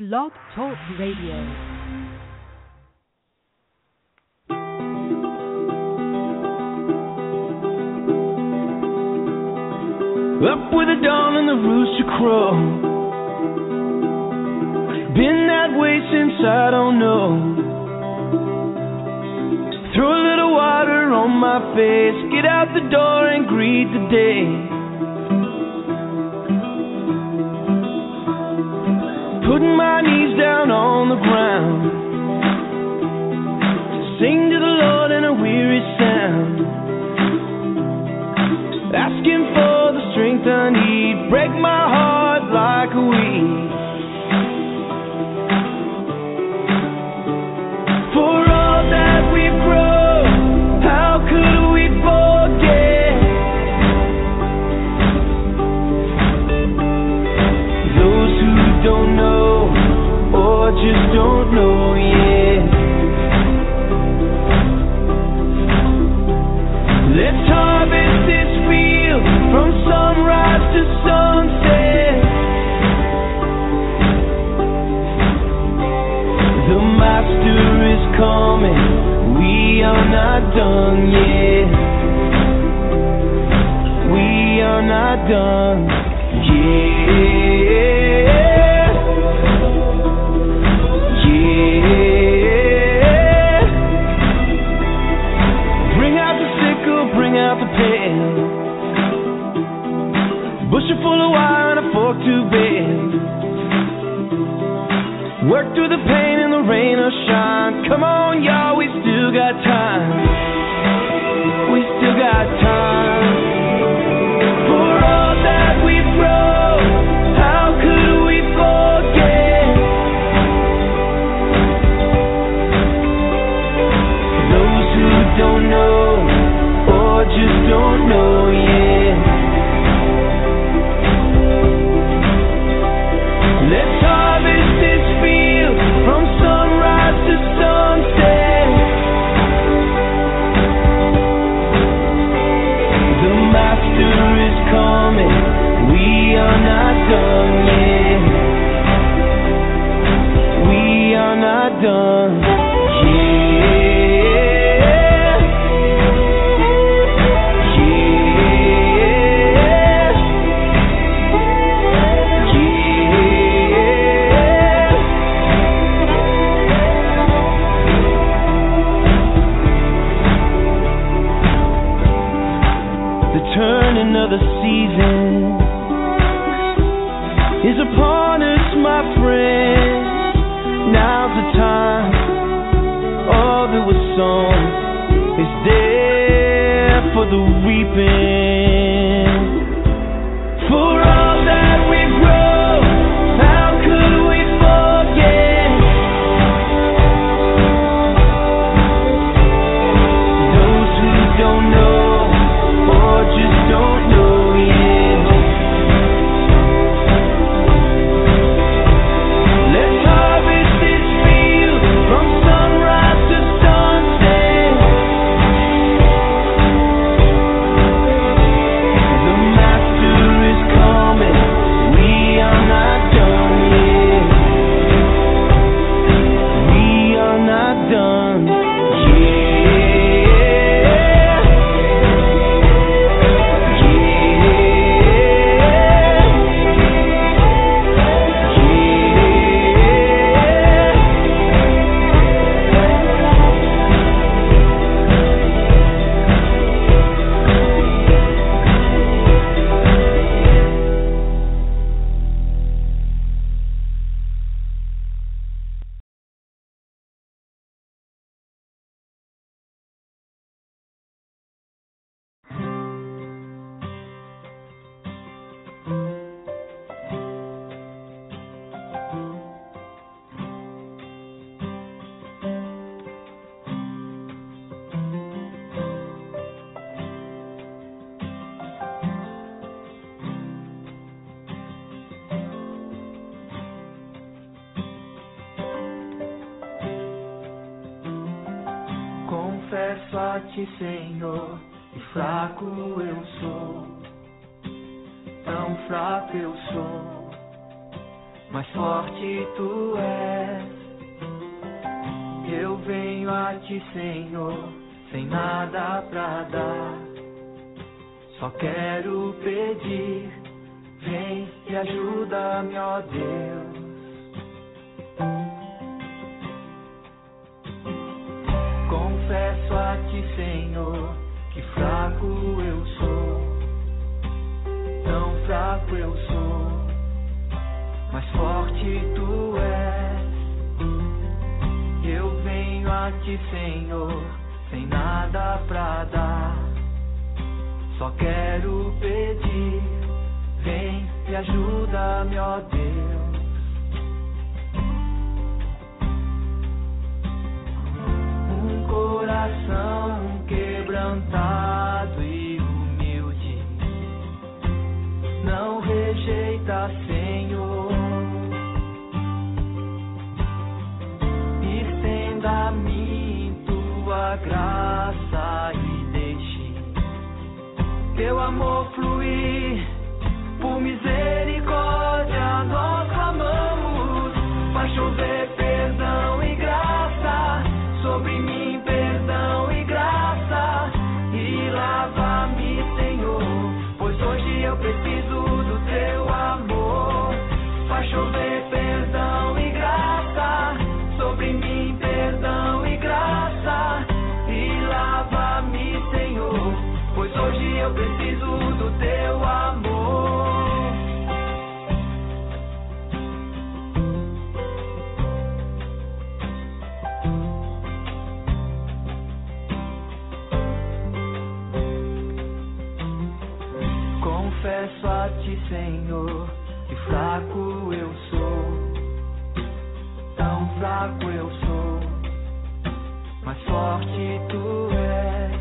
Blog Talk Radio. Up with the dawn and the rooster crow. Been that way since I don't know. Throw a little water on my face, get out the door and greet the day. Putting my knees down on the ground, sing to the Lord in a weary sound, asking for the strength I need, break my heart like a weed. For all that we've grown, how could we forget those who don't know or just don't know yet? Let's harvest this field from sunrise to sunset. The master is coming, we are not done yet. We are not done yet. Yeah. Bring out the sickle, bring out the pail, bushel full of wire and a fork to bend. Work through the pain and the rain or shine. Come on, y'all, we still got time. We still got time. For all that we've grown, how could we forget those who don't know or just don't know yet? Let's harvest this field from sunrise to sunset. The master is coming, we are not done yet. We are not done yet. Another season is upon us, my friend. Now's the time. All that was sown is there for the reaping. For all that we've grown, how could we forget those who don't know or just don't know yet? Let's harvest this field from sunrise to sunset. The master is coming, we are not done yet. We are not done yet. Confesso a ti, Senhor, que fraco eu sou, tão fraco eu sou. mais forte tu és. Eu venho a ti, Senhor, sem nada pra dar. Só quero pedir, vem e ajuda-me, ó Deus. Confesso a ti, Senhor, que fraco eu sou. Tão fraco eu sou, mas forte tu és. Eu venho a ti, Senhor, sem nada pra dar. Só quero pedir, vem e ajuda-me, ó Deus. Um coração quebrantado e humilde não rejeita, Senhor. Estenda-me tua graça e deixe teu amor fluir. Por misericórdia nós clamamos. Faz chover perdão e graça sobre mim, perdão e graça. E lava-me, Senhor, pois hoje eu preciso do teu amor. Faz chover perdão e graça sobre mim, perdão e graça. E lava-me, Senhor, pois hoje eu preciso do teu amor. Confesso a ti, Senhor, que fraco eu sou. Tão fraco eu sou, mas forte tu és.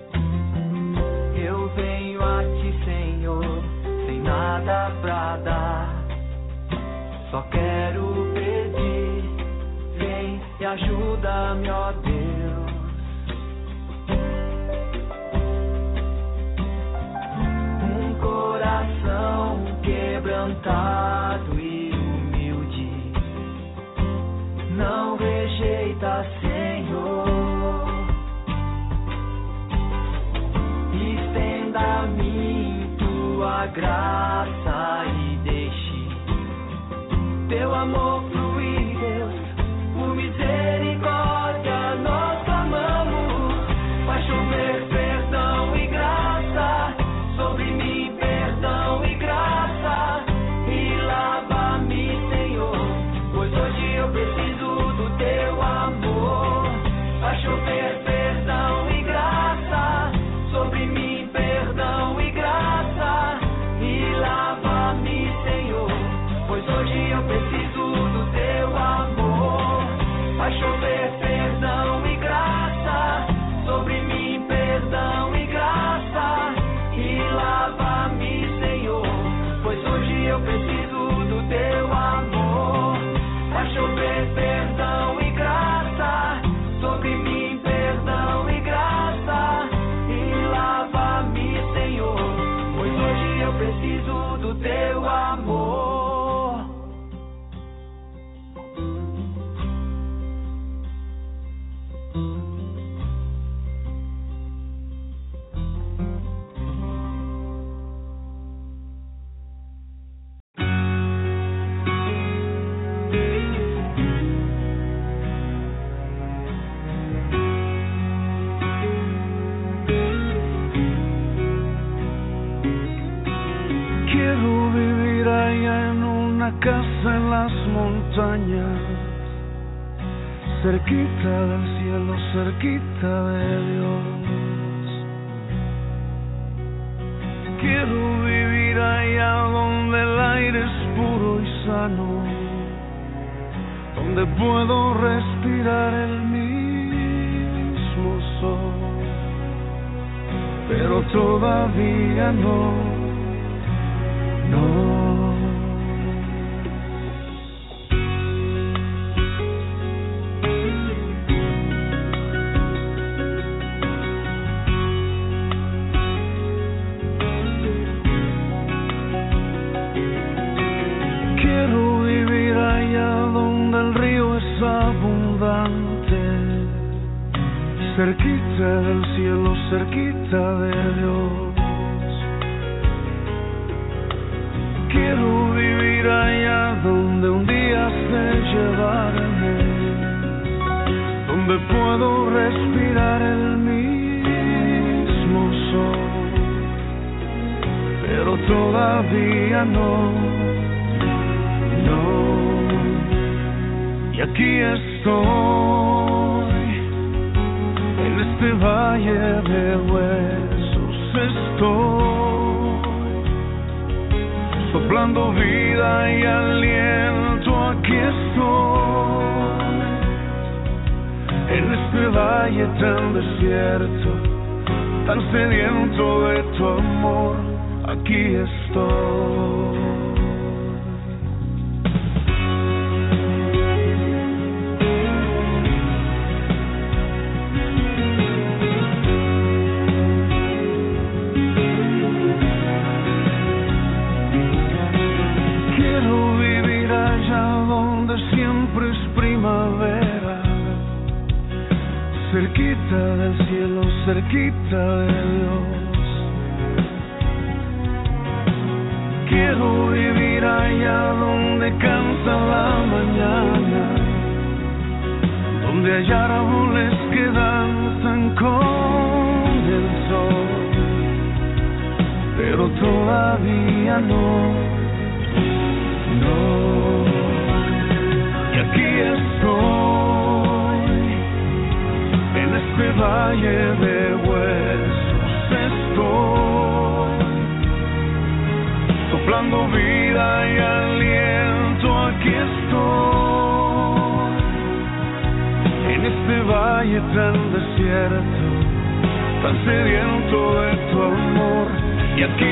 Eu venho a ti, Senhor, sem nada pra dar. Só quero pedir, vem e ajuda-me, ó Deus. Um coração quebrantado e humilde não rejeita, Senhor. Estenda-me tua graça e deixe teu amor fluir, Deus. Por misericórdia nós clamamos. Faz chover perdão e graça sobre mim, perdão e graça. E lava-me, Senhor, pois hoje eu preciso do teu amor. Faz chover perdão e graça sobre mim, perdão e graça. E lava-me, Senhor, pois hoje eu preciso do teu amor. Faz chover perdão e graça sobre mim, perdão e graça. E lava-me, Senhor, pois hoje eu preciso do teu amor. Faz chover perdão e graça sobre mim, perdão e graça. E lava-me, Senhor, pois hoje eu preciso do teu amor. Quiero vivir allá en una casa en las montañas, cerquita del cielo, cerquita de Dios. Quiero vivir allá donde el aire es puro y sano, donde puedo respirar el mismo sol, pero todavía no. Quiero vivir cerquita del cielo, cerquita de Dios. Quiero vivir allá donde un día se llevarme, donde puedo respirar el mismo sol, pero todavía no. Y aquí estoy, en este valle de huesos estoy, soplando vida y aliento, aquí estoy, en este valle tan desierto, tan sediento de tu amor, aquí estoy. Cerquita del cielo, cerquita de Dios. Quiero vivir allá donde canta la mañana, donde hay árboles que danzan con el sol, pero todavía no. Y aquí estoy, en este valle de huesos estoy, soplando vida y aliento, aquí estoy, en este valle tan desierto, tan sediento de tu amor, y aquí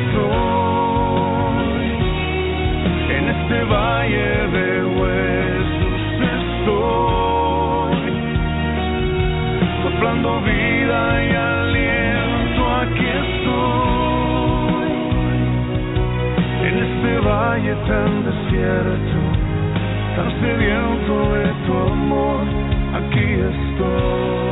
estoy, en este valle de huesos estoy, soplando vida y aliento, aquí estoy, en este valle tan desierto, tan sediento de tu amor, aquí estoy.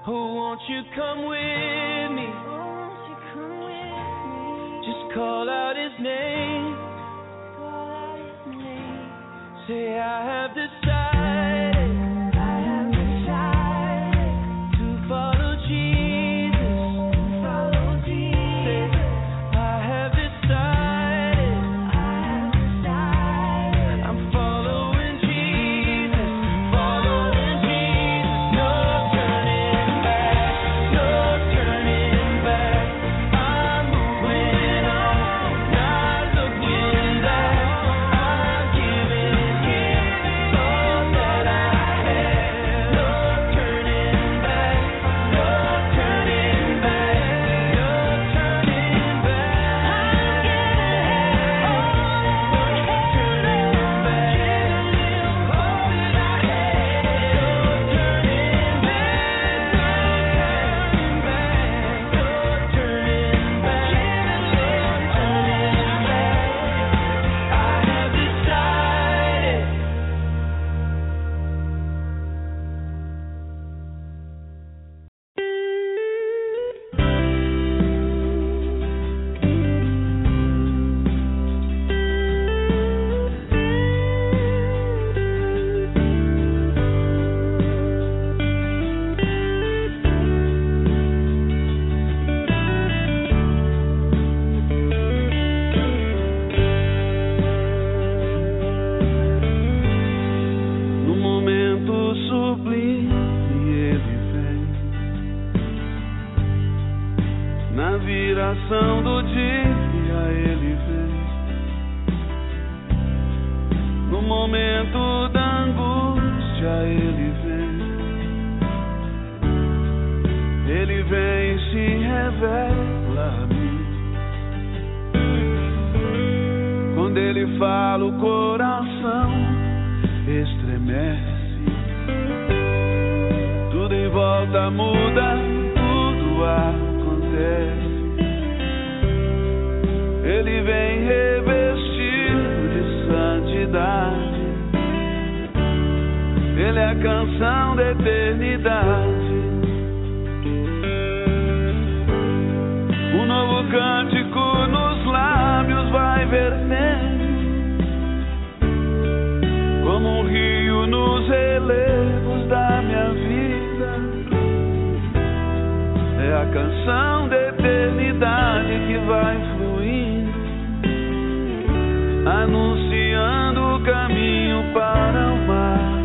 Oh, won't you come with me? Just call out his name. Say, I have decided to follow Jesus. Say, I have decided I'm following Jesus. Following Jesus. No turning back. No turning back. I'm moving on, not looking back. I'm giving Him all that I have. No turning back. No turning back. No turning back. I'm giving Him all that I have. All that I have. No turning back. No turning back. I have decided. No momento sublime ele vem, na viração do dia ele vem, no momento da angústia ele vem e se revela a mim. Quando ele fala o coração estremece, tudo em volta muda, tudo acontece. Ele vem revestido de santidade, ele é a canção da eternidade. Um novo cântico nos lábios vai vertendo, como um rio nos relevos da minha vida. É a canção da eternidade que vai fluindo, anunciando o caminho para o mar.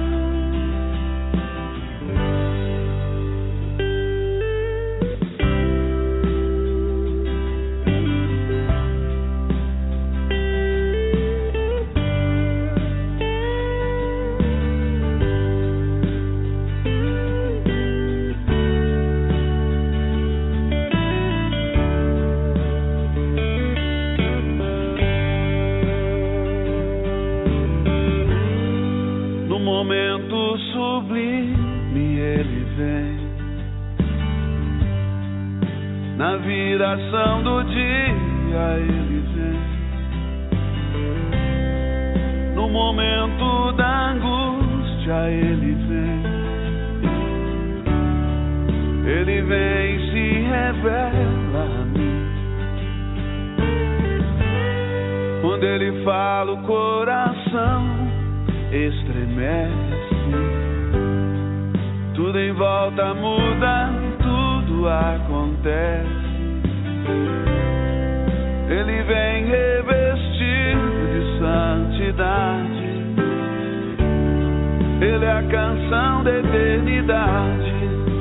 No momento sublime ele vem, na viração do dia ele vem, no momento da angústia ele vem e se revela a mim. Quando ele fala o coração estremece, tudo em volta muda, tudo acontece. Ele vem revestido de santidade, ele é a canção da eternidade.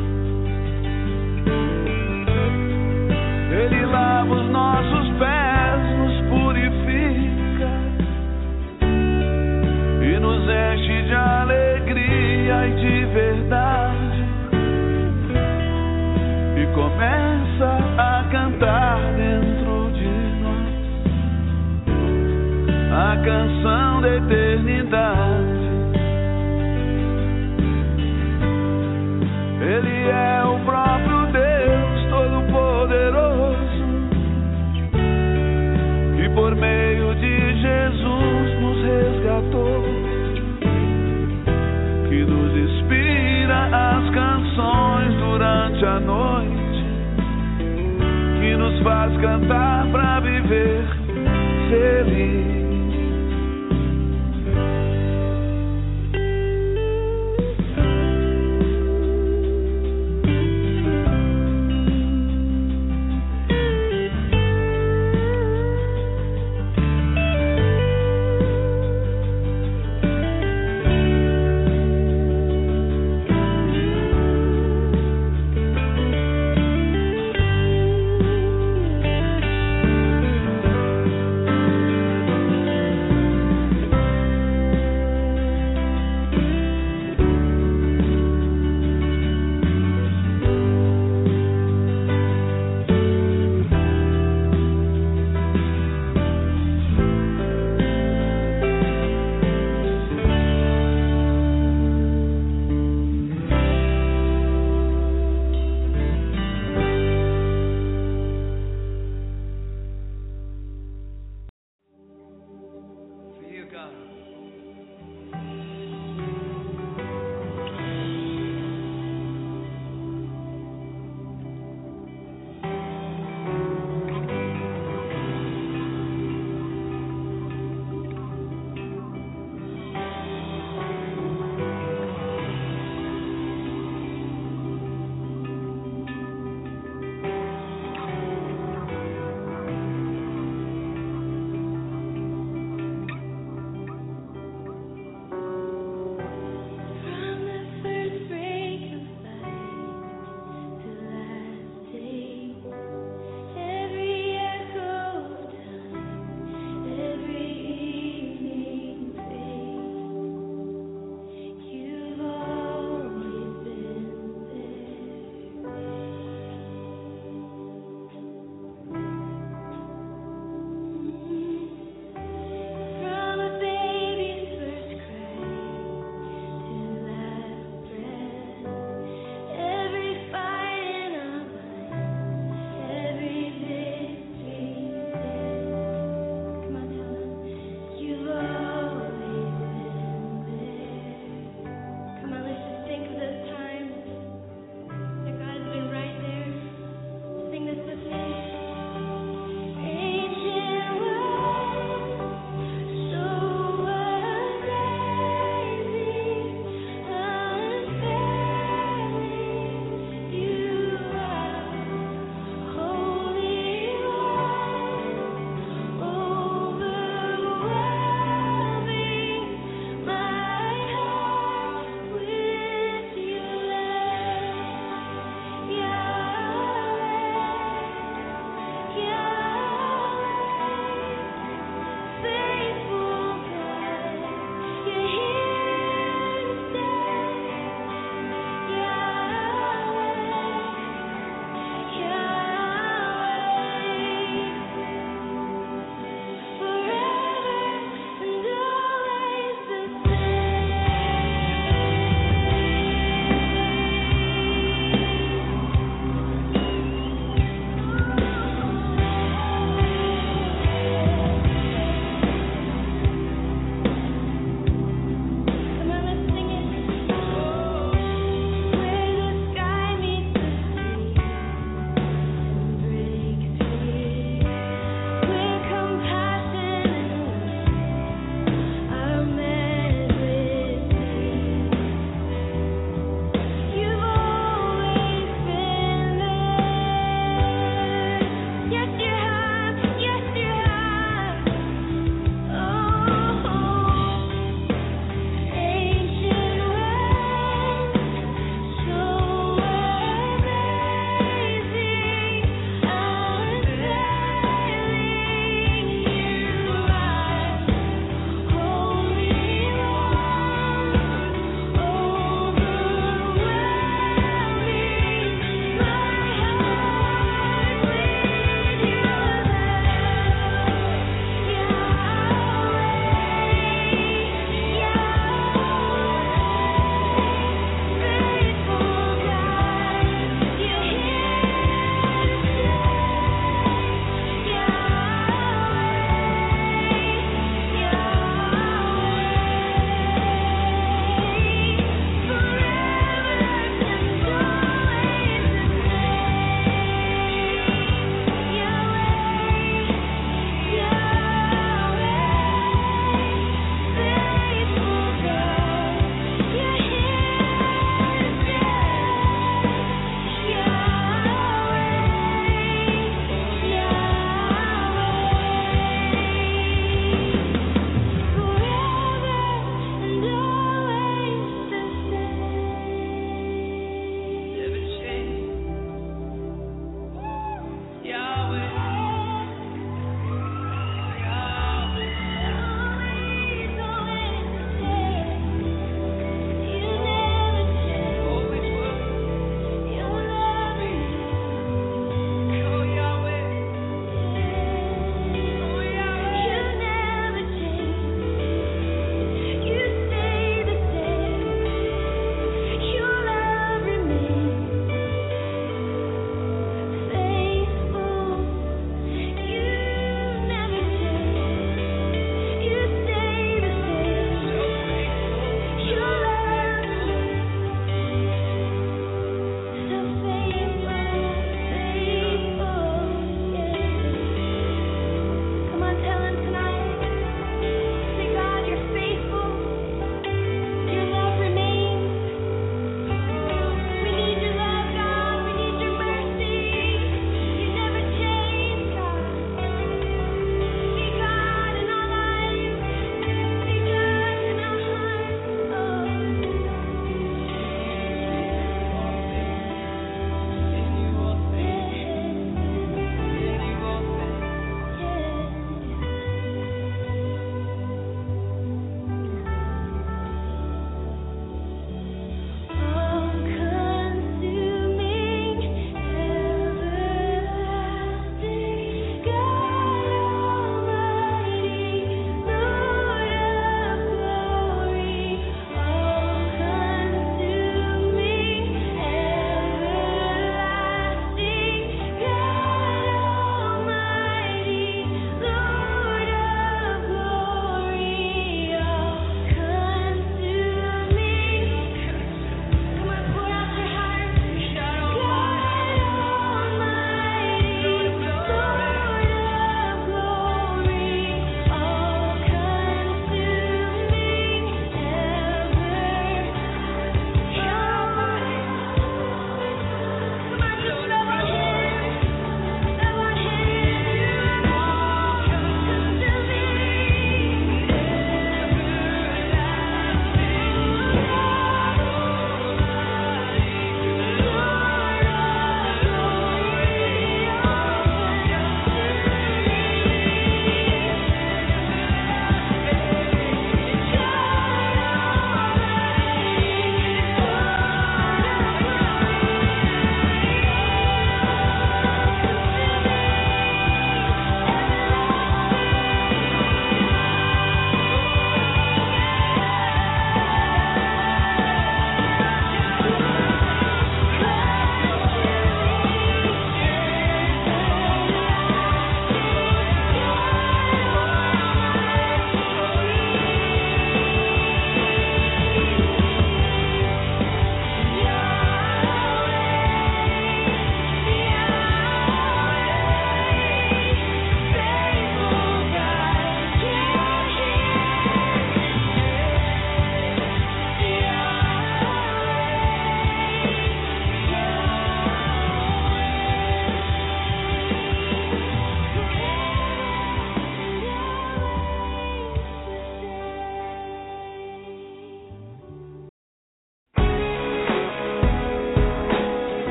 Ele lava os nossos pés, nos purifica e nos enche de alegria e de verdade, e começa a cantar dentro de nós a canção da eternidade. Ele é o próprio Deus Todo-Poderoso, que por meio de Jesus nos resgatou, que nos inspira as canções durante noite a noite, que nos faz cantar pra viver feliz.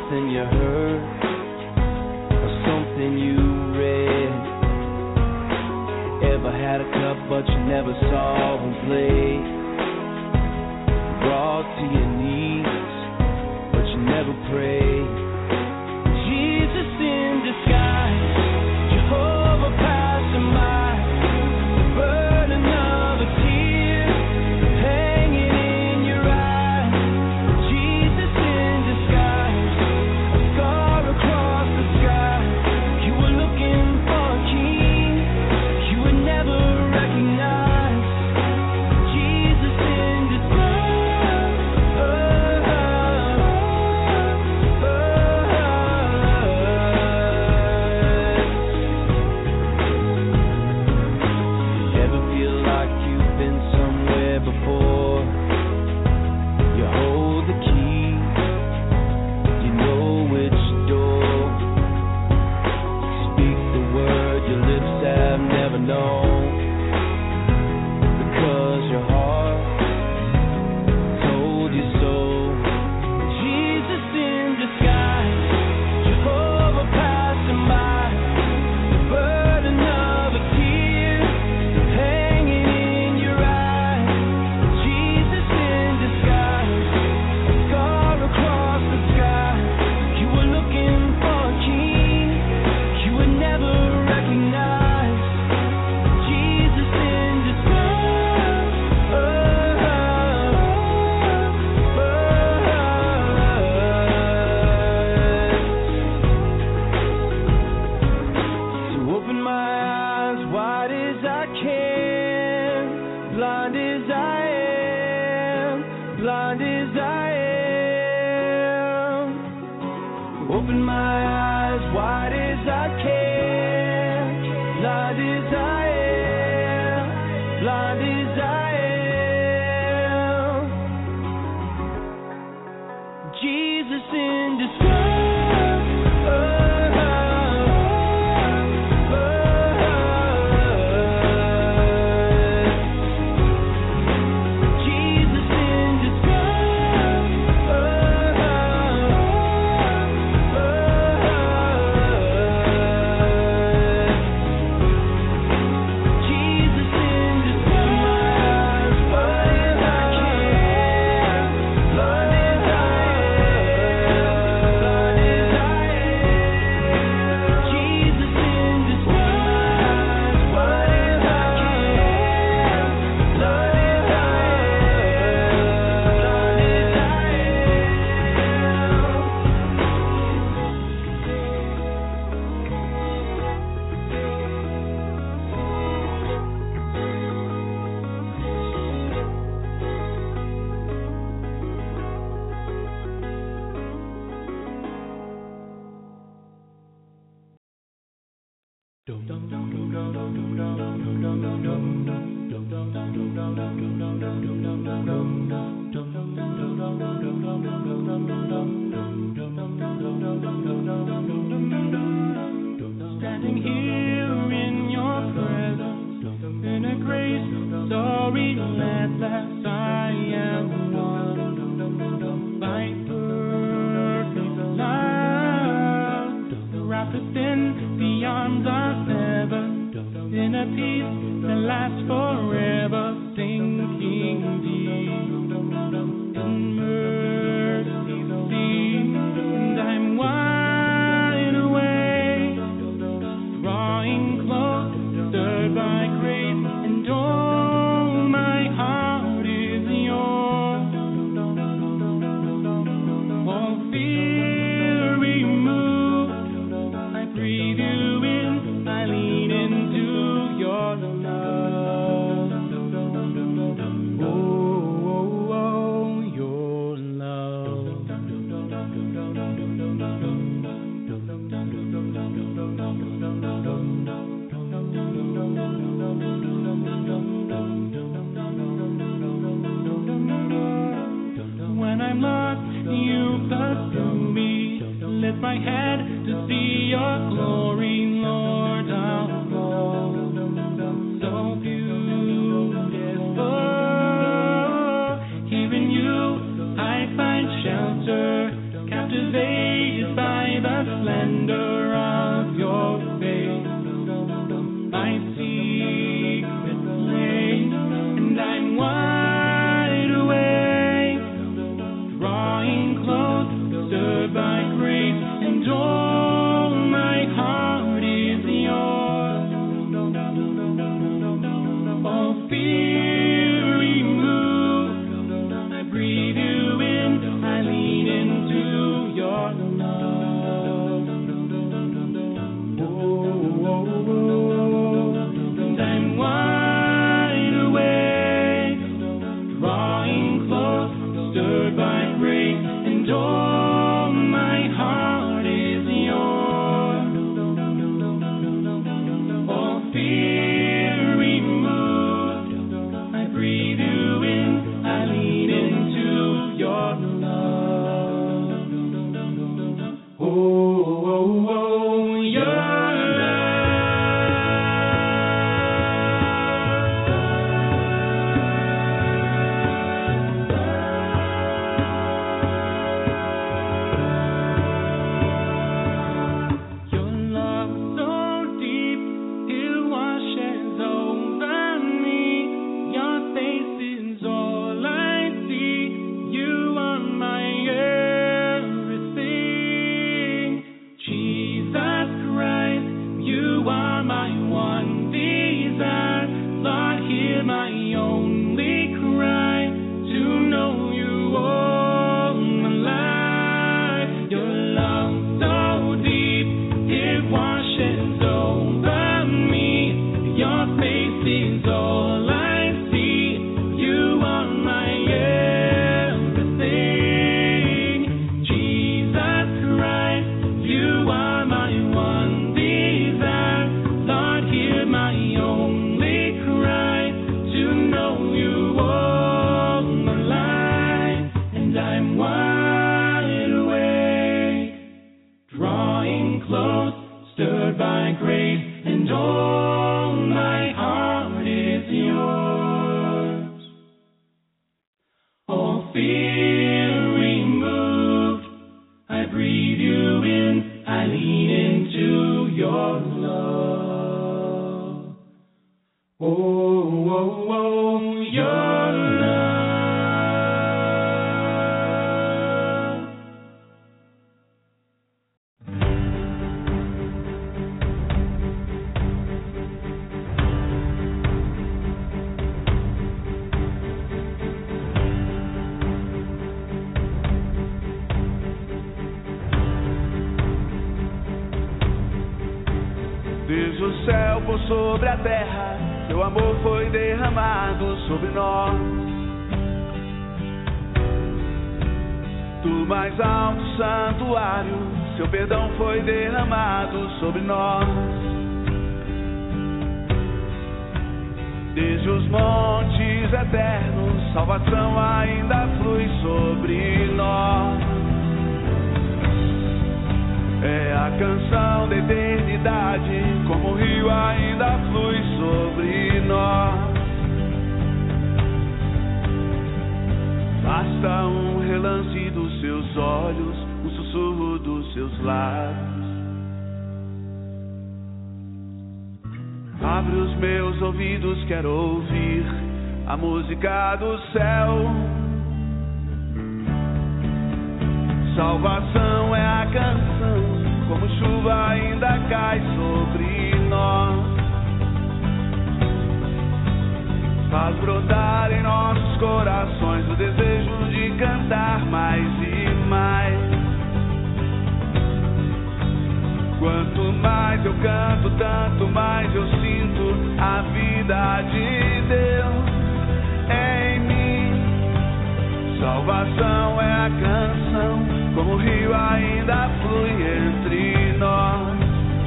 something you heard or something you read. Ever had a cup but you never saw him play? Brought to your knees but you never prayed. Jesus in disguise, Jehovah passing by, the burden of a tear hanging in your eye. Jesus in disguise, a scar across the sky. You were looking for a king you would never recognize. Jesus in disguise. Ever feel like you've been somewhere before? You hold the key, you know which door. Speak the word your lips have never known, because your heart told you so. Jesus in disguise, Jehovah passing by, the burden of a tear hanging in your eye. Jesus in disguise, a scar across the sky. You were looking for a king you would never recognize. Jesus in disguise. So open my eyes wide as I can, blind as I am, blind as I am. Open my eyes wide as I can, blind as I am, blind as I am. Jesus in disguise. Jesus in disguise. Jesus in disguise. Blind as I can, blind as I am, blind as I am. Jesus in disguise. Blind as I can, blind as I Standing here in your presence, in a grace, sorry, at last I am one. My perfect love, wrapped within the arms of heaven, in a peace that lasts forever, sinking deep in mercy, and I'm wide awake, drawing closer by grace, and oh, my heart is yours. All fear removed, I breathe you in, I lean into your love. the splendor of your face, my secret place, and I'm wide awake, drawing close, stirred by grace, and all my heart is yours. All fear removed, I breathe you in, I lean into your love. And I'm wide awake, drawing close, stirred by grace, and all my heart is yours. All fear removed, I breathe you in, I lean into your love. Your love. Your love so deep, it washes over me. Your face is all I see. You are my everything. Jesus Christ, you are my one desire. Lord, hear my only cry, to know you all my life. Your love so deep, it washes over me. Your face is all I see. You are my everything. Jesus Christ, you are my one desire. Lord, hear my only cry, to know you all my life. And I'm wide awake, drawing close, stirred by grace, and all my heart is yours. All fear removed, I breathe you in, I lean into your love. Your love. Desde o céu por sobre a terra, seu amor foi derramado sobre nós. Do mais alto santuário, seu perdão foi derramado sobre nós. Desde os montes eternos, salvação ainda flui sobre nós. É a canção da eternidade, como o rio ainda flui sobre nós. Basta um relance dos seus olhos, um sussurro dos seus lábios. Abre os meus ouvidos, quero ouvir a música do céu. Salvação é a canção, como chuva ainda cai sobre nós. Faz brotar em nossos corações o desejo de cantar mais e mais. Quanto mais eu canto, tanto mais eu sinto a vida de Deus em mim. Salvação é a canção, como o rio ainda flui entre nós.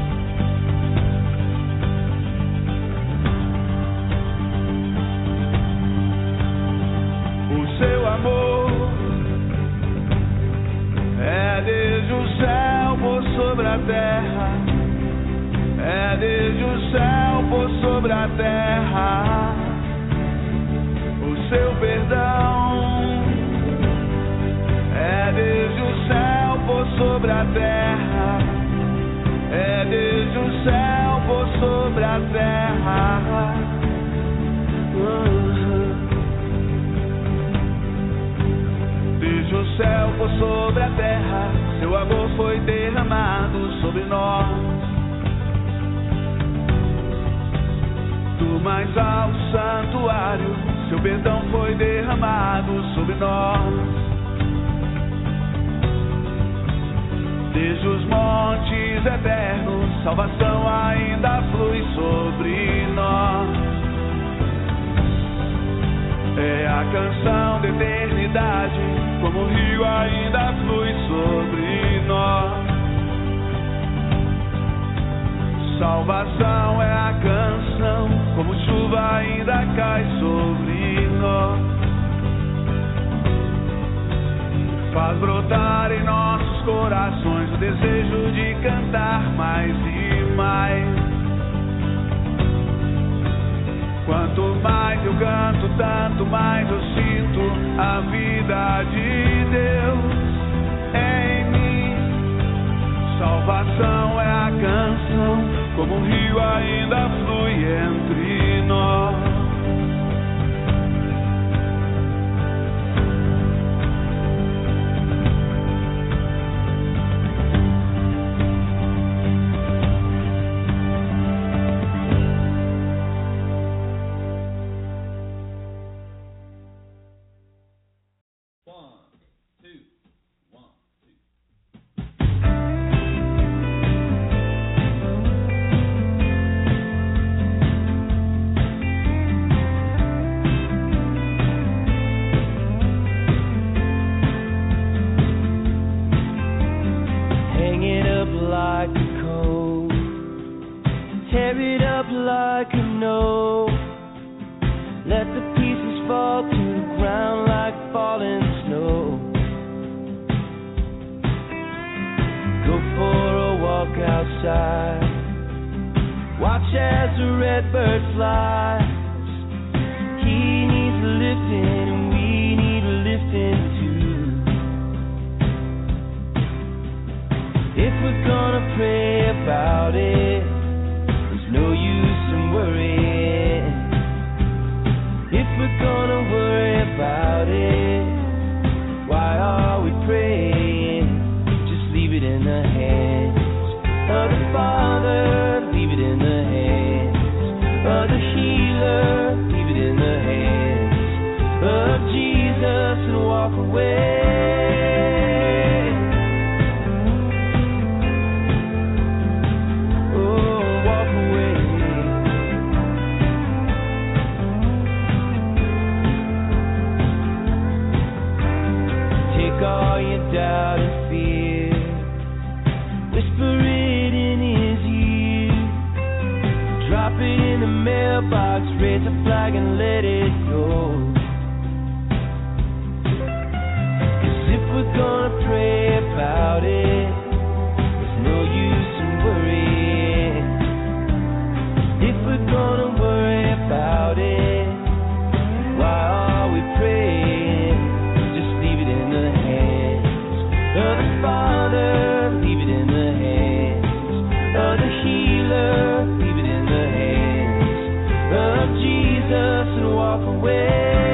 O seu amor é desde o céu por sobre a terra, é desde o céu por sobre a terra. O seu perdão é desde o céu por sobre a terra. É desde o céu por sobre a terra. Desde o céu por sobre a terra, seu amor foi derramado sobre nós. Do mais alto santuário, seu perdão foi derramado sobre nós. Desde os montes eternos, salvação ainda flui sobre nós. É a canção da eternidade, como o rio ainda flui sobre nós. Salvação é a canção, como chuva ainda cai sobre nós. Faz brotar em nossos corações o desejo de cantar mais e mais. Quanto mais eu canto, tanto mais eu sinto a vida de Deus em mim. Salvação é a canção, como um rio ainda flui entre nós. Walk away.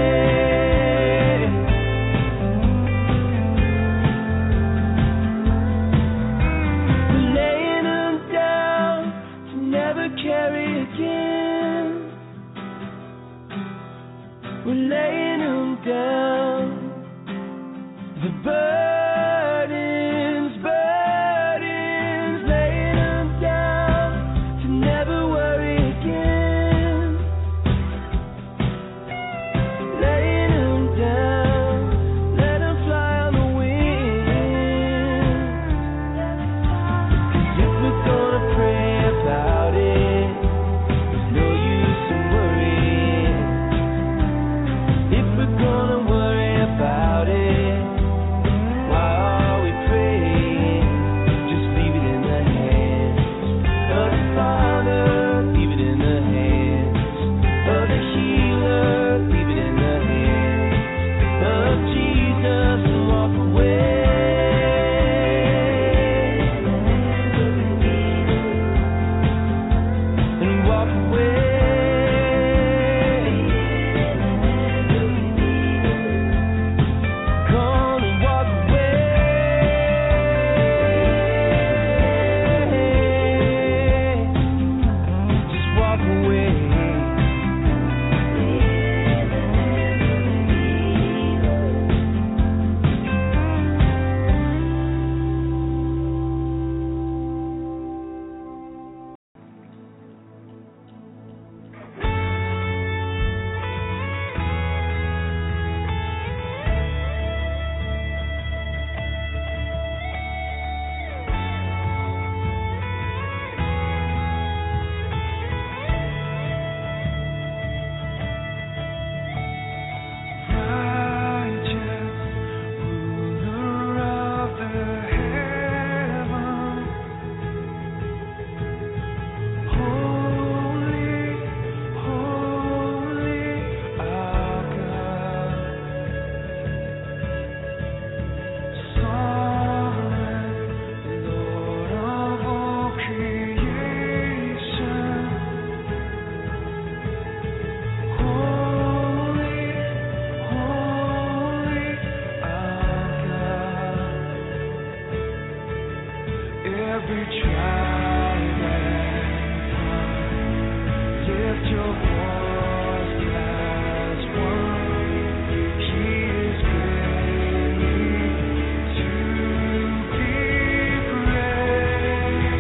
every tribe and tongue. Lift your voice as one. He is greatly to be praised.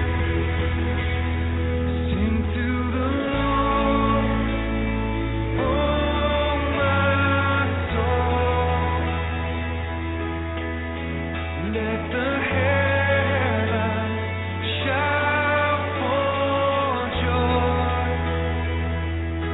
Sing to the Lord, oh my soul. Let the heavens shout for joy.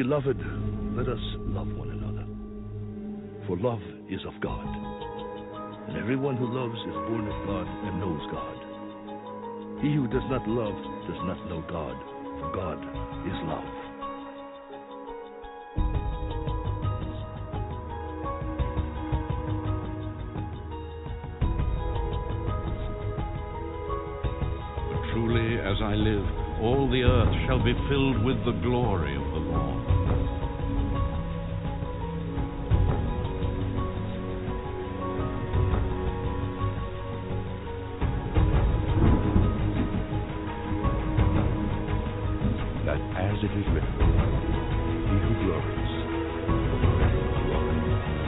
Beloved, let us love one another, for love is of God, and everyone who loves is born of God and knows God. He who does not love does not know God, for God is love. Truly, as I live, all the earth shall be filled with the glory of the Lord. That as it is written, he who glories, glory.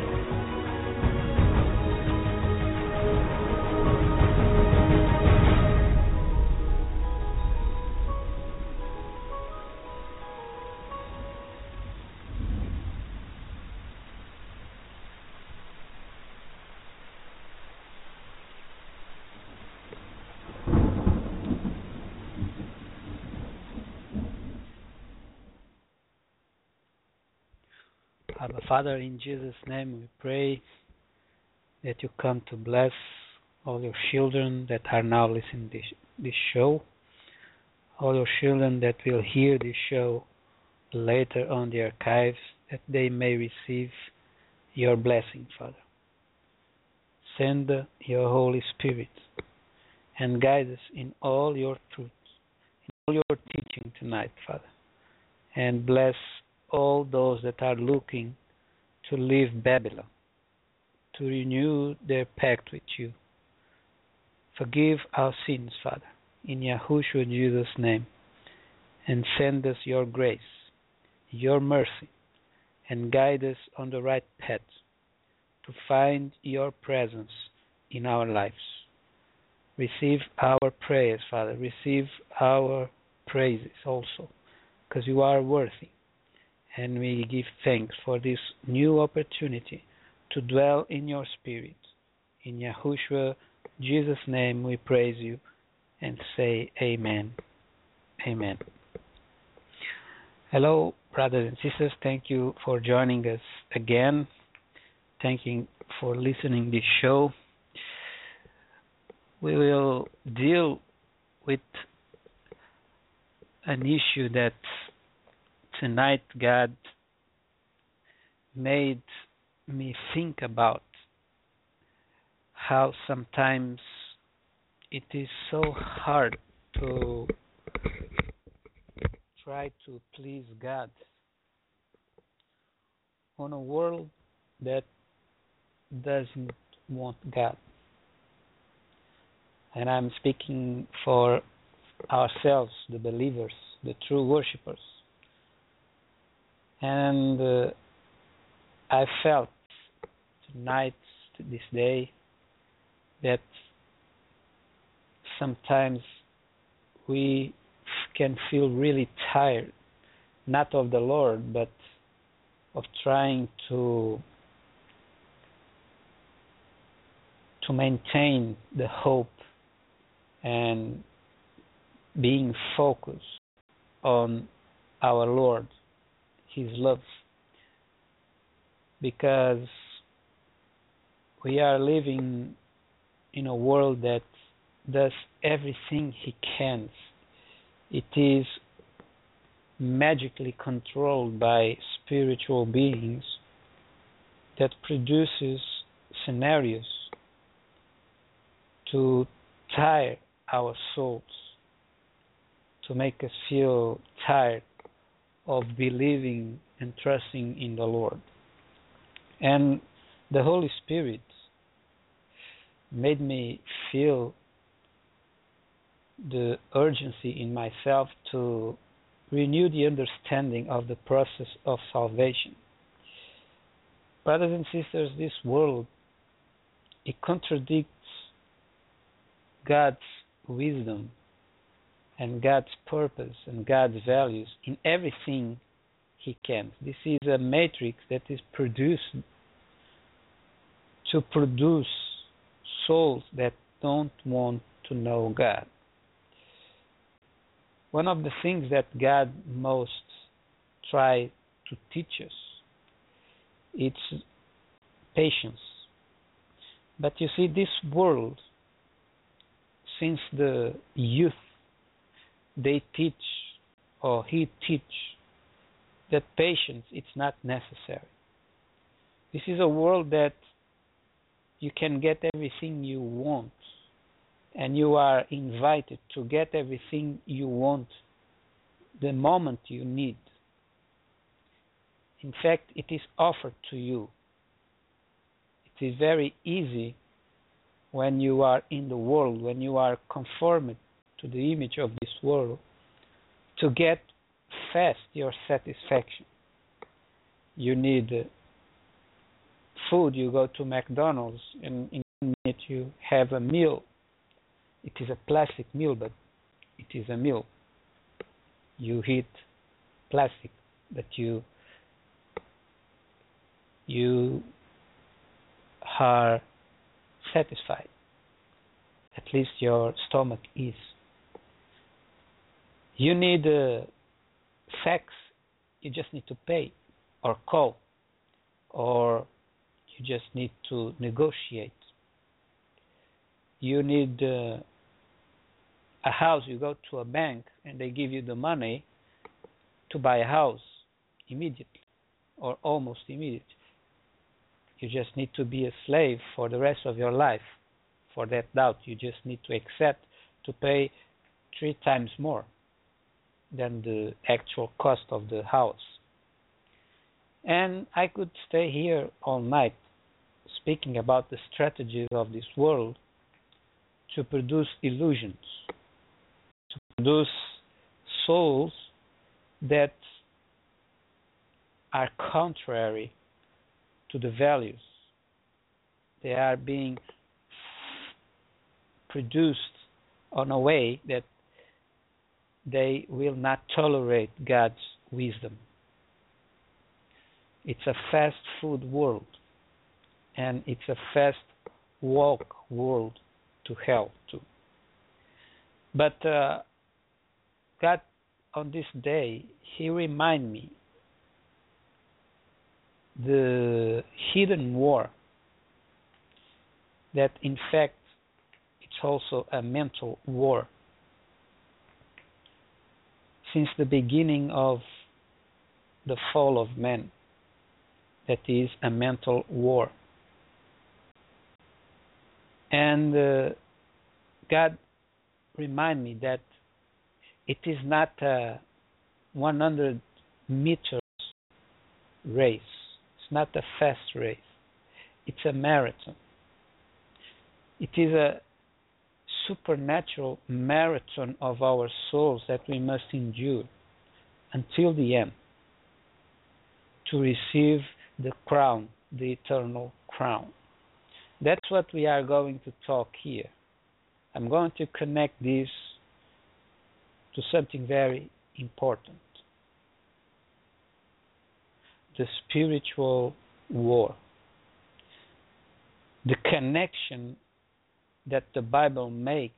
Abba Father, in Jesus' name we pray that you come to bless all your children that are now listening to this show, all your children that will hear this show later on the archives, that they may receive your blessing, Father. Send your Holy Spirit and guide us in all your truths, in all your teaching tonight, Father, and bless all those that are looking to leave Babylon, to renew their pact with you. Forgive our sins, Father, in Yahushua Jesus' name, and send us your grace, your mercy, and guide us on the right path to find your presence in our lives. Receive our prayers, Father. Receive our praises also, because you are worthy. And we give thanks for this new opportunity to dwell in your Spirit. In Yahushua Jesus' name we praise you and say amen. Amen. Hello, brothers and sisters. Thank you for joining us again. Thank you for listening to this show. We will deal with an issue that tonight God made me think about, how sometimes it is so hard to try to please God on a world that doesn't want God. And I'm speaking for ourselves, the believers, the true worshippers. And I felt tonight, this day, that sometimes we can feel really tired, not of the Lord, but of trying to maintain the hope and being focused on our Lord, His love, because we are living in a world that does everything he can. It is magically controlled by spiritual beings that produces scenarios to tire our souls, to make us feel tired of believing and trusting in the Lord. And the Holy Spirit made me feel the urgency in myself to renew the understanding of the process of salvation. Brothers and sisters, this world, it contradicts God's wisdom and God's purpose and God's values in everything he can. This is a matrix that is produced to produce souls that don't want to know God. One of the things that God most tries to teach us. It's patience. But you see, this world, since the youth, they teach, or he teach, that patience it's not necessary. This is a world that you can get everything you want, and you are invited to get everything you want the moment you need. In fact, it is offered to you. It is very easy when you are in the world, when you are conformed to the image of this world, to get fast your satisfaction. You need food, you go to McDonald's, and in a minute you have a meal. It is a plastic meal, but it is a meal. You eat plastic, but you are satisfied. At least your stomach is. You need fax, you just need to pay or call, or you just need to negotiate. You need a house, you go to a bank and they give you the money to buy a house immediately or almost immediately. You just need to be a slave for the rest of your life. For that doubt, you just need to accept to pay 3 times more than the actual cost of the house. And I could stay here all night speaking about the strategies of this world to produce illusions, to produce souls that are contrary to the values. They are being produced on a way that they will not tolerate God's wisdom. It's a fast food world, and it's a fast walk world to hell too. But God, on this day, He reminded me the hidden war, that in fact it's also a mental war. Since the beginning of the fall of man, that is a mental war. And God remind me that it is not a 100 meters race. It's not a fast race. It's a marathon. It is a supernatural marathon of our souls that we must endure until the end to receive the crown, the eternal crown. That's what we are going to talk here. I'm going to connect this to something very important. The spiritual war. The connection that the Bible makes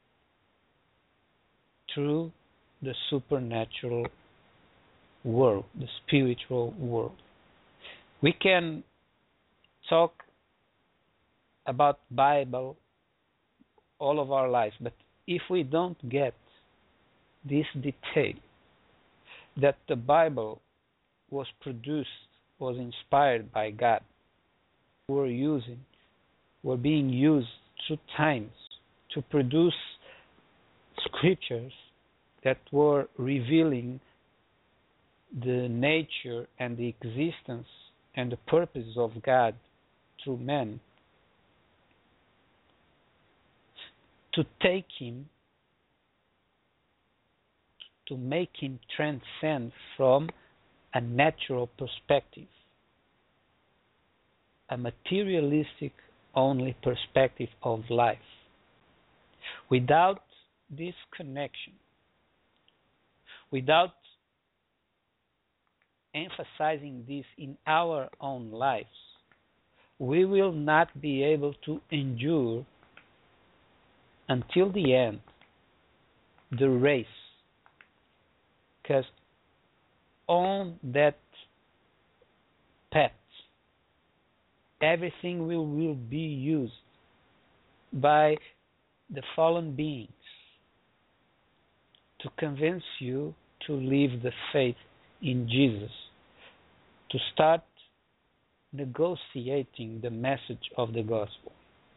through the supernatural world, the spiritual world. We can talk about Bible all of our lives, but if we don't get this detail that the Bible was produced, was inspired by God, were being used through times to produce scriptures that were revealing the nature and the existence and the purpose of God through men, to take him, to make him transcend from a natural perspective, a materialistic only perspective of life. Without this connection, without emphasizing this in our own lives, we will not be able to endure until the end the race. Because on that pets. Everything will be used by the fallen beings to convince you to leave the faith in Jesus, to start negotiating the message of the gospel.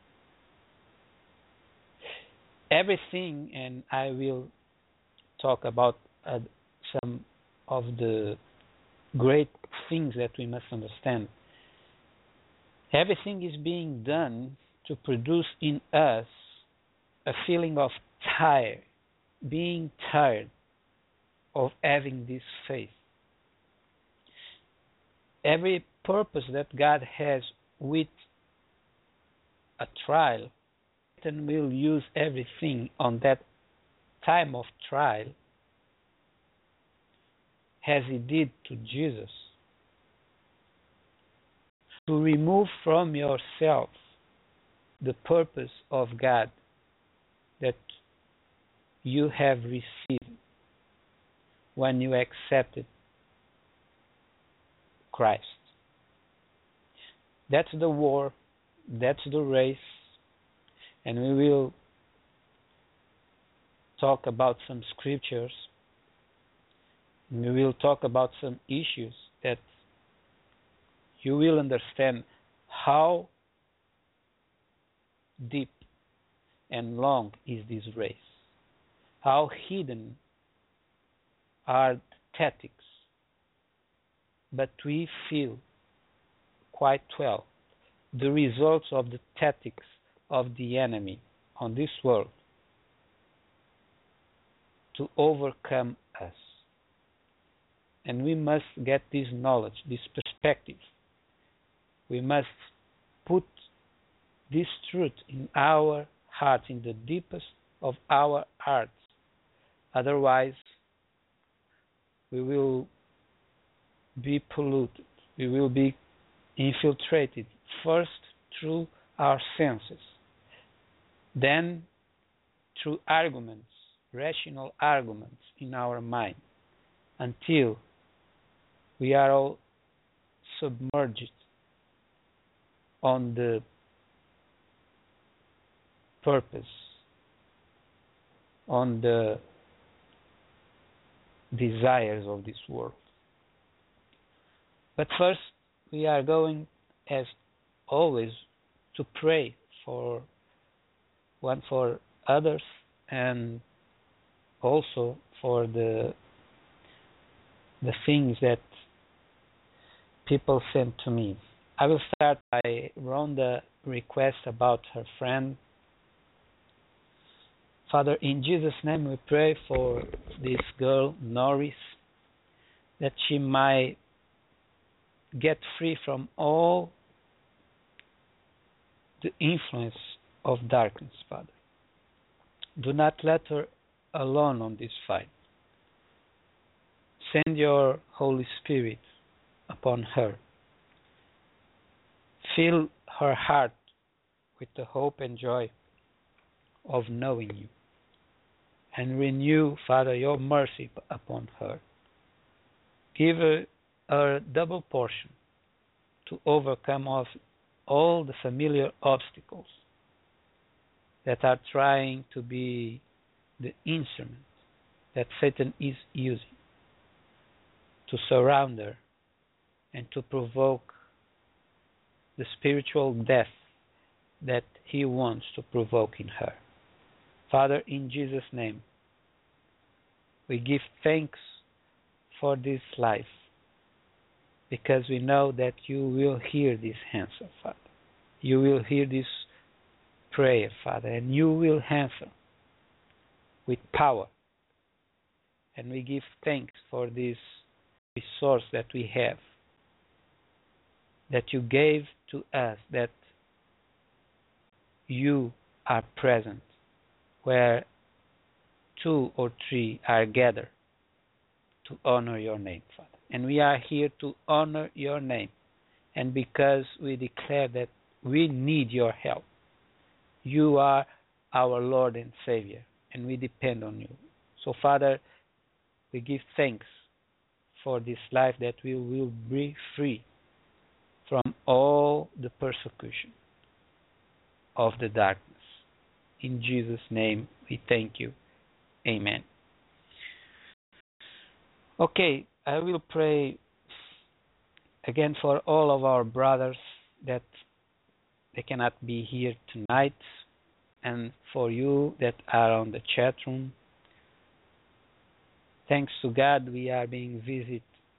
Everything, and I will talk about some of the great things that we must understand. Everything is being done to produce in us a feeling of being tired of having this faith. Every purpose that God has with a trial, Satan will use everything on that time of trial, as he did to Jesus, to remove from yourself the purpose of God that you have received when you accepted Christ. That's the war, that's the race, and we will talk about some scriptures. We will talk about some issues that you will understand how deep and long is this race, how hidden are the tactics, but we feel quite well the results of the tactics of the enemy on this world to overcome us. And we must get this knowledge, this perspective. We must put this truth in our hearts, in the deepest of our hearts. Otherwise, we will be polluted. We will be infiltrated, first through our senses, then through arguments, rational arguments in our mind, until we are all submerged on the purpose, on the desires of this world. But first, we are going, as always, to pray for others and also for the things that people sent to me. I will start by Rhonda request about her friend. Father, in Jesus' name we pray for this girl, Norris, that she might get free from all the influence of darkness, Father. Do not let her alone on this fight. Send your Holy Spirit upon her. Fill her heart with the hope and joy of knowing you. And renew, Father, your mercy upon her. Give her a double portion to overcome all the familiar obstacles that are trying to be the instrument that Satan is using to surround her and to provoke the spiritual death that he wants to provoke in her. Father, in Jesus' name, we give thanks for this life, because we know that you will hear this answer, Father. You will hear this prayer, Father, and you will answer with power. And we give thanks for this resource that we have, that you gave to us, that you are present where 2 or 3 are gathered to honor your name, Father. And we are here to honor your name. And because we declare that we need your help, you are our Lord and Savior, and we depend on you. So, Father, we give thanks for this life that we will be free all the persecution of the darkness. In Jesus' name we thank you. Amen. Okay, I will pray again for all of our brothers that they cannot be here tonight, and for you that are on the chat room. Thanks to God, we are being visited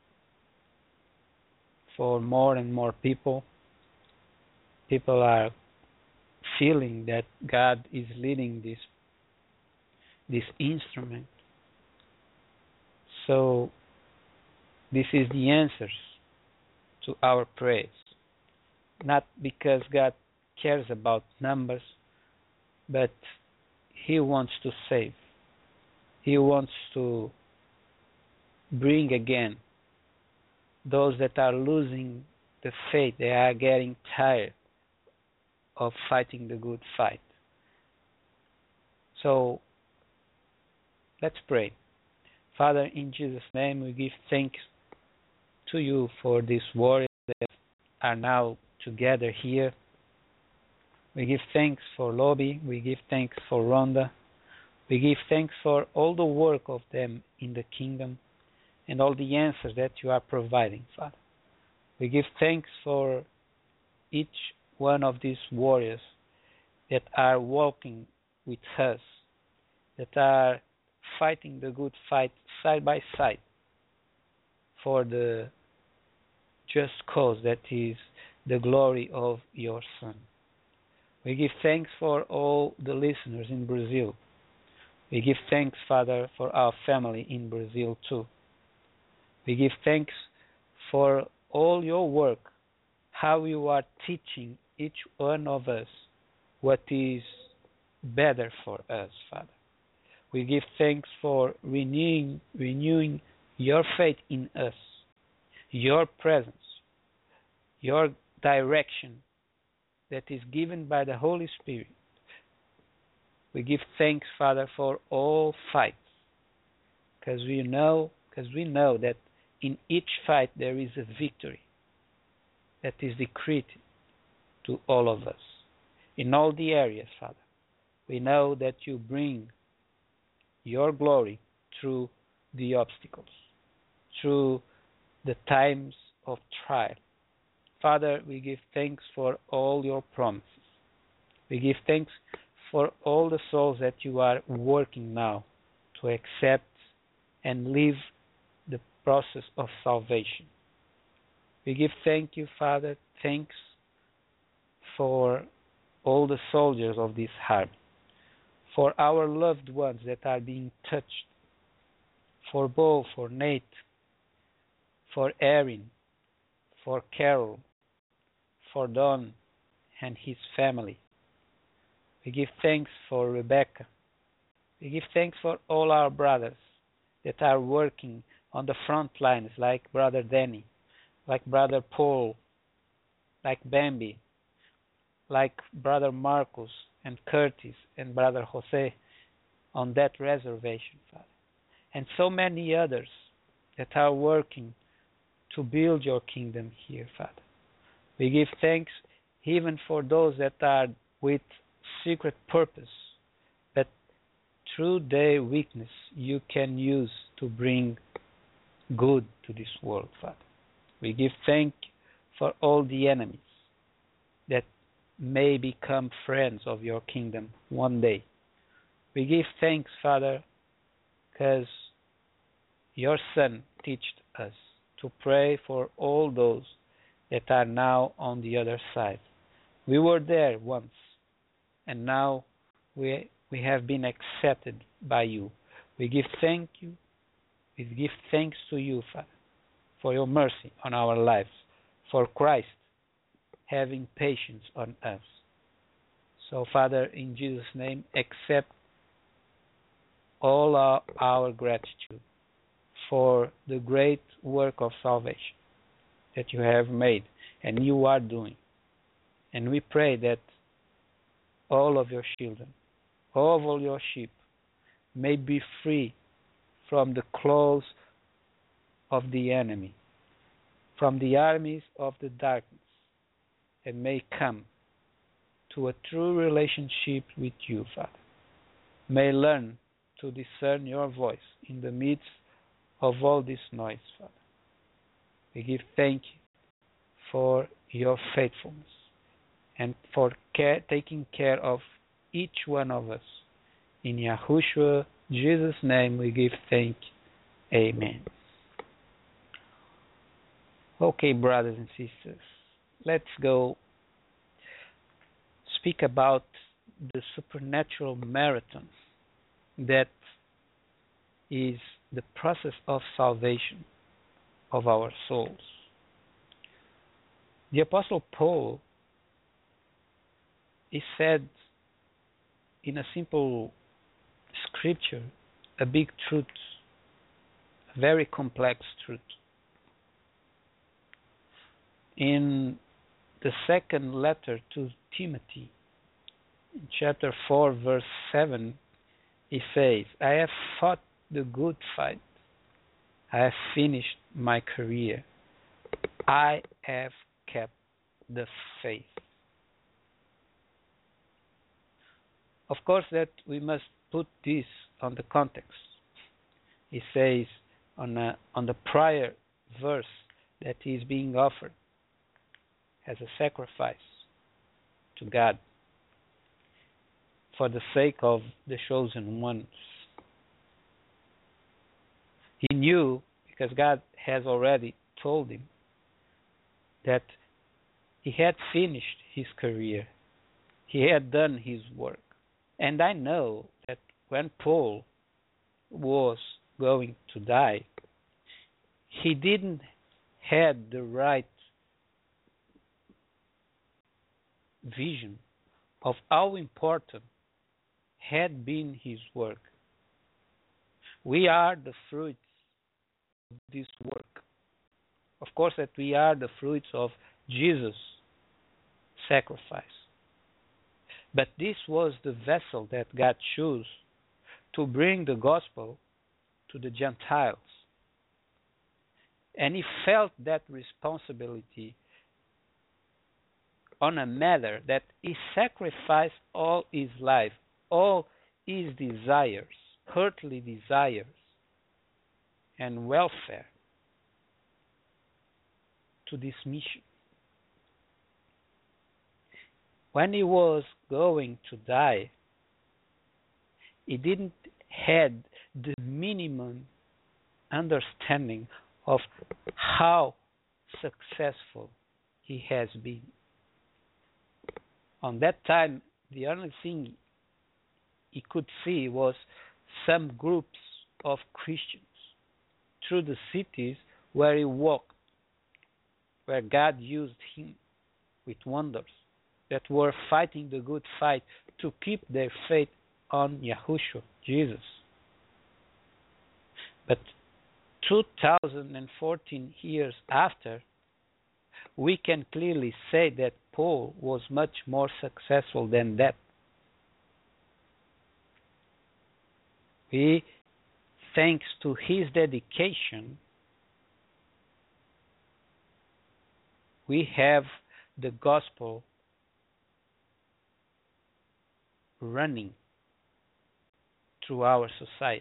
for more and more people. People are feeling that God is leading this instrument. So this is the answers to our prayers. Not because God cares about numbers, but He wants to save. He wants to bring again those that are losing the faith. They are getting tired of fighting the good fight. So let's pray. Father, in Jesus' name, we give thanks to you for these warriors that are now together here. We give thanks for Lobby. We give thanks for Rhonda. We give thanks for all the work of them in the kingdom and all the answers that you are providing, Father. We give thanks for each one of these warriors that are walking with us, that are fighting the good fight side by side for the just cause that is the glory of your Son. We give thanks for all the listeners in Brazil. We give thanks, Father, for our family in Brazil too. We give thanks for all your work, how you are teaching each one of us what is better for us, Father. We give thanks for renewing your faith in us, your presence, your direction that is given by the Holy Spirit. We give thanks, Father, for all fights, because we know that in each fight there is a victory that is decreed to all of us. In all the areas, Father, we know that you bring your glory through the obstacles, through the times of trial. Father, we give thanks for all your promises. We give thanks for all the souls that you are working now to accept and live the process of salvation. We give thank you, Father, thanks for all the soldiers of this army, for our loved ones that are being touched, for Bo, for Nate, for Erin, for Carol, for Don and his family. We give thanks for Rebecca. We give thanks for all our brothers that are working on the front lines, like Brother Danny, like Brother Paul, like Bambi, like Brother Marcos and Curtis and Brother Jose on that reservation, Father. And so many others that are working to build your kingdom here, Father. We give thanks even for those that are with secret purpose, that through their weakness you can use to bring good to this world, Father. We give thanks for all the enemies that may become friends of your kingdom one day. We give thanks, Father, because your Son taught us to pray for all those that are now on the other side. We were there once, and now we have been accepted by you. We give thank you. We give thanks to you, Father, for your mercy on our lives, for Christ having patience on us. So, Father, in Jesus' name, accept all our gratitude for the great work of salvation that you have made and you are doing. And we pray that all of your children, all of your sheep, may be free from the claws of the enemy, from the armies of the darkness, and may come to a true relationship with you, Father. May learn to discern your voice in the midst of all this noise, Father. We give thank you for your faithfulness and for taking care of each one of us. In Yahushua, Jesus' name, we give thank you. Amen. Okay, brothers and sisters, let's go speak about the supernatural marathon that is the process of salvation of our souls. The Apostle Paul is said in a simple scripture, a big truth, a very complex truth. In the second letter to Timothy, in chapter 4, verse 7, he says, I have fought the good fight. I have finished my career. I have kept the faith. Of course, that we must put this on the context. He says on the prior verse that he is being offered as a sacrifice to God for the sake of the chosen ones. He knew, because God has already told him, that he had finished his career. He had done his work. And I know that when Paul was going to die, he didn't have the right vision of how important had been his work. We are the fruits of this work. Of course, that we are the fruits of Jesus' sacrifice. But this was the vessel that God chose to bring the gospel to the Gentiles. And he felt that responsibility on a matter that he sacrificed all his life, all his desires, earthly desires, and welfare to this mission. When he was going to die, he didn't have the minimum understanding of how successful he has been. On that time, the only thing he could see was some groups of Christians through the cities where he walked, where God used him with wonders, that were fighting the good fight to keep their faith on Yahushua, Jesus. But 2014 years after, we can clearly say that Paul was much more successful than that. Thanks to his dedication, we have the gospel running through our societies.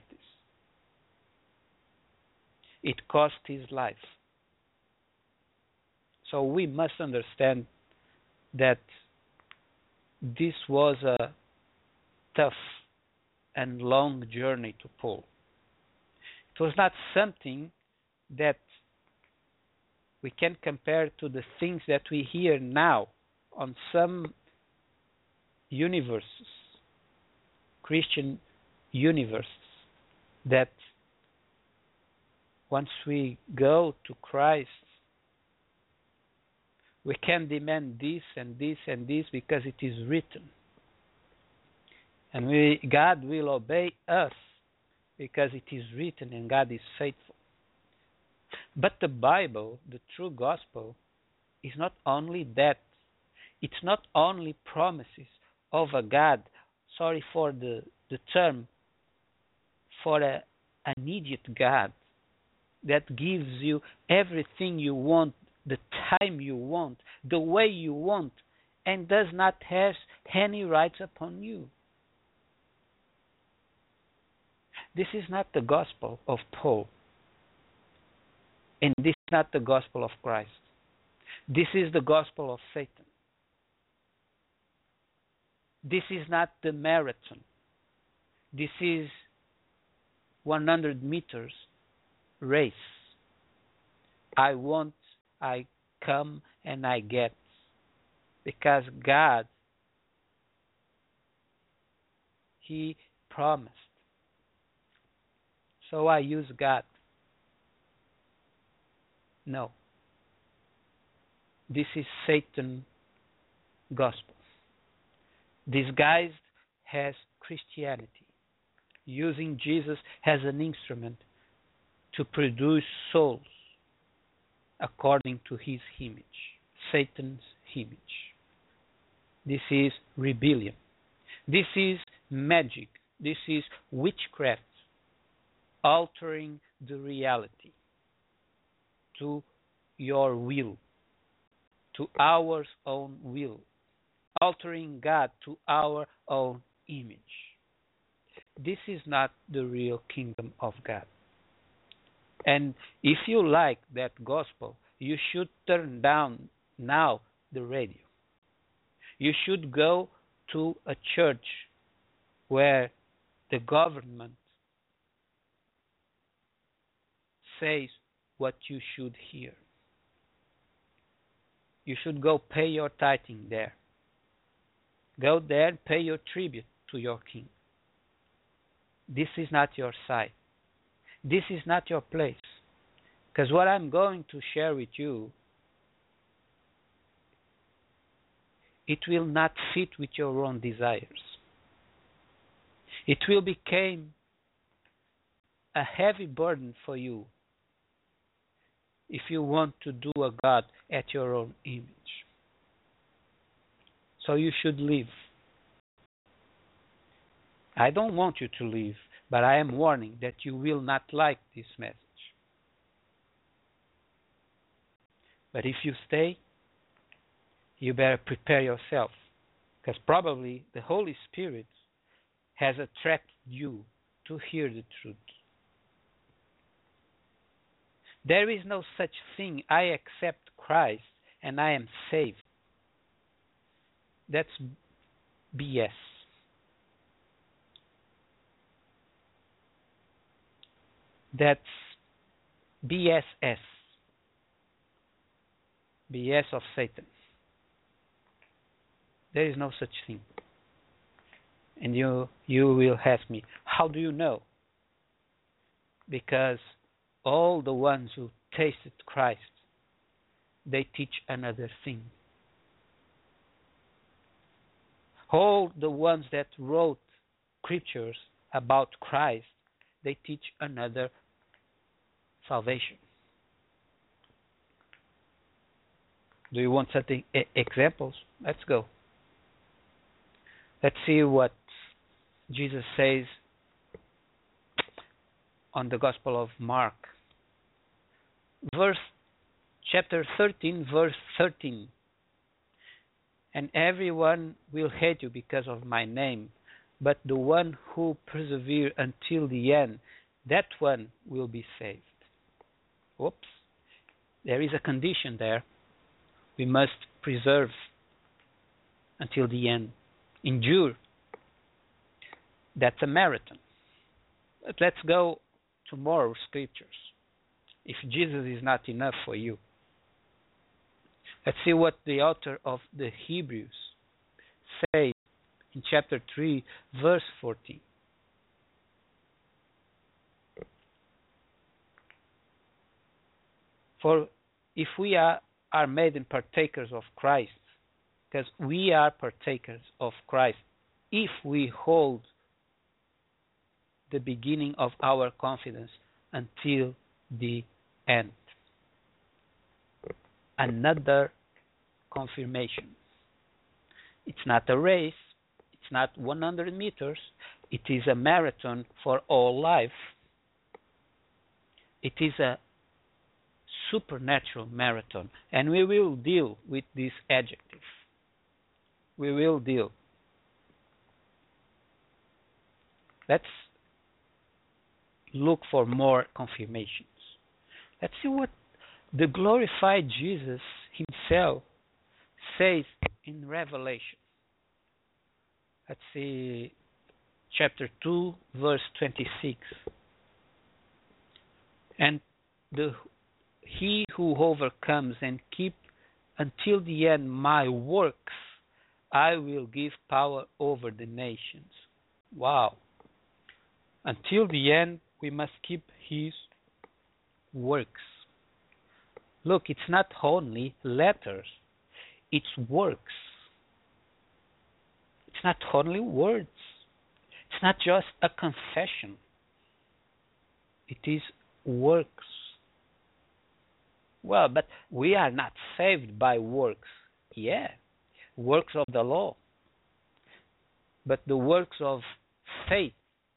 It cost his life. So we must understand that this was a tough and long journey to Paul. It was not something that we can compare to the things that we hear now on some universes, Christian universes, that once we go to Christ, we can demand this and this and this because it is written. And God will obey us because it is written and God is faithful. But the Bible, the true gospel, is not only that. It's not only promises of a God, sorry for the term, for an idiot God that gives you everything you want the time you want, the way you want, and does not have any rights upon you. This is not the gospel of Paul. And this is not the gospel of Christ. This is the gospel of Satan. This is not the marathon. This is 100 meters race. I want, I come, and I get. Because God, He promised. So I use God. No. This is Satan's gospel. Disguised as Christianity. Using Jesus as an instrument to produce souls according to His image. Satan's image. This is rebellion. This is magic. This is witchcraft. Altering the reality to your will, to our own will, altering God to our own image. This is not the real kingdom of God. And if you like that gospel, you should turn down now the radio. You should go to a church where the government says what you should hear. You should go pay your tithing there. Go there and pay your tribute to your king. This is not your side. This is not your place. Because what I'm going to share with you, it will not fit with your own desires. It will become a heavy burden for you if you want to do a God at your own image. So you should leave. I don't want you to leave, but I am warning that you will not like this message. But if you stay, you better prepare yourself, because probably the Holy Spirit has attracted you to hear the truth. There is no such thing, I accept Christ and I am saved. That's BS. That's BSS. BS of Satan. There is no such thing. And you will ask me, how do you know? Because all the ones who tasted Christ, they teach another thing. All the ones that wrote scriptures about Christ, they teach another salvation. Do you want certain examples? Let's go. Let's see what Jesus says on the Gospel of Mark. Chapter 13, verse 13. And everyone will hate you because of my name, but the one who perseveres until the end, that one will be saved. Oops. There is a condition there. We must preserve until the end. Endure. That's a marathon. But let's go to more scriptures. If Jesus is not enough for you, let's see what the author of the Hebrews says in chapter 3, verse 14. For if we are made in partakers of Christ, because we are partakers of Christ, if we hold the beginning of our confidence until the end. Another confirmation. It's not a race. It's not 100 meters. It is a marathon for all life. It is a supernatural marathon, and we will deal with this adjective. We will deal. Let's look for more confirmations. Let's see what the glorified Jesus himself says in Revelation. Let's see chapter 2, verse 26. And he who overcomes and keep until the end my works, I will give power over the nations. Wow. Until the end, we must keep his works. Look, it's not only letters, it's works. It's not only words. It's not just a confession. It is works. Well, but we are not saved by works. Yeah, works of the law. But the works of faith,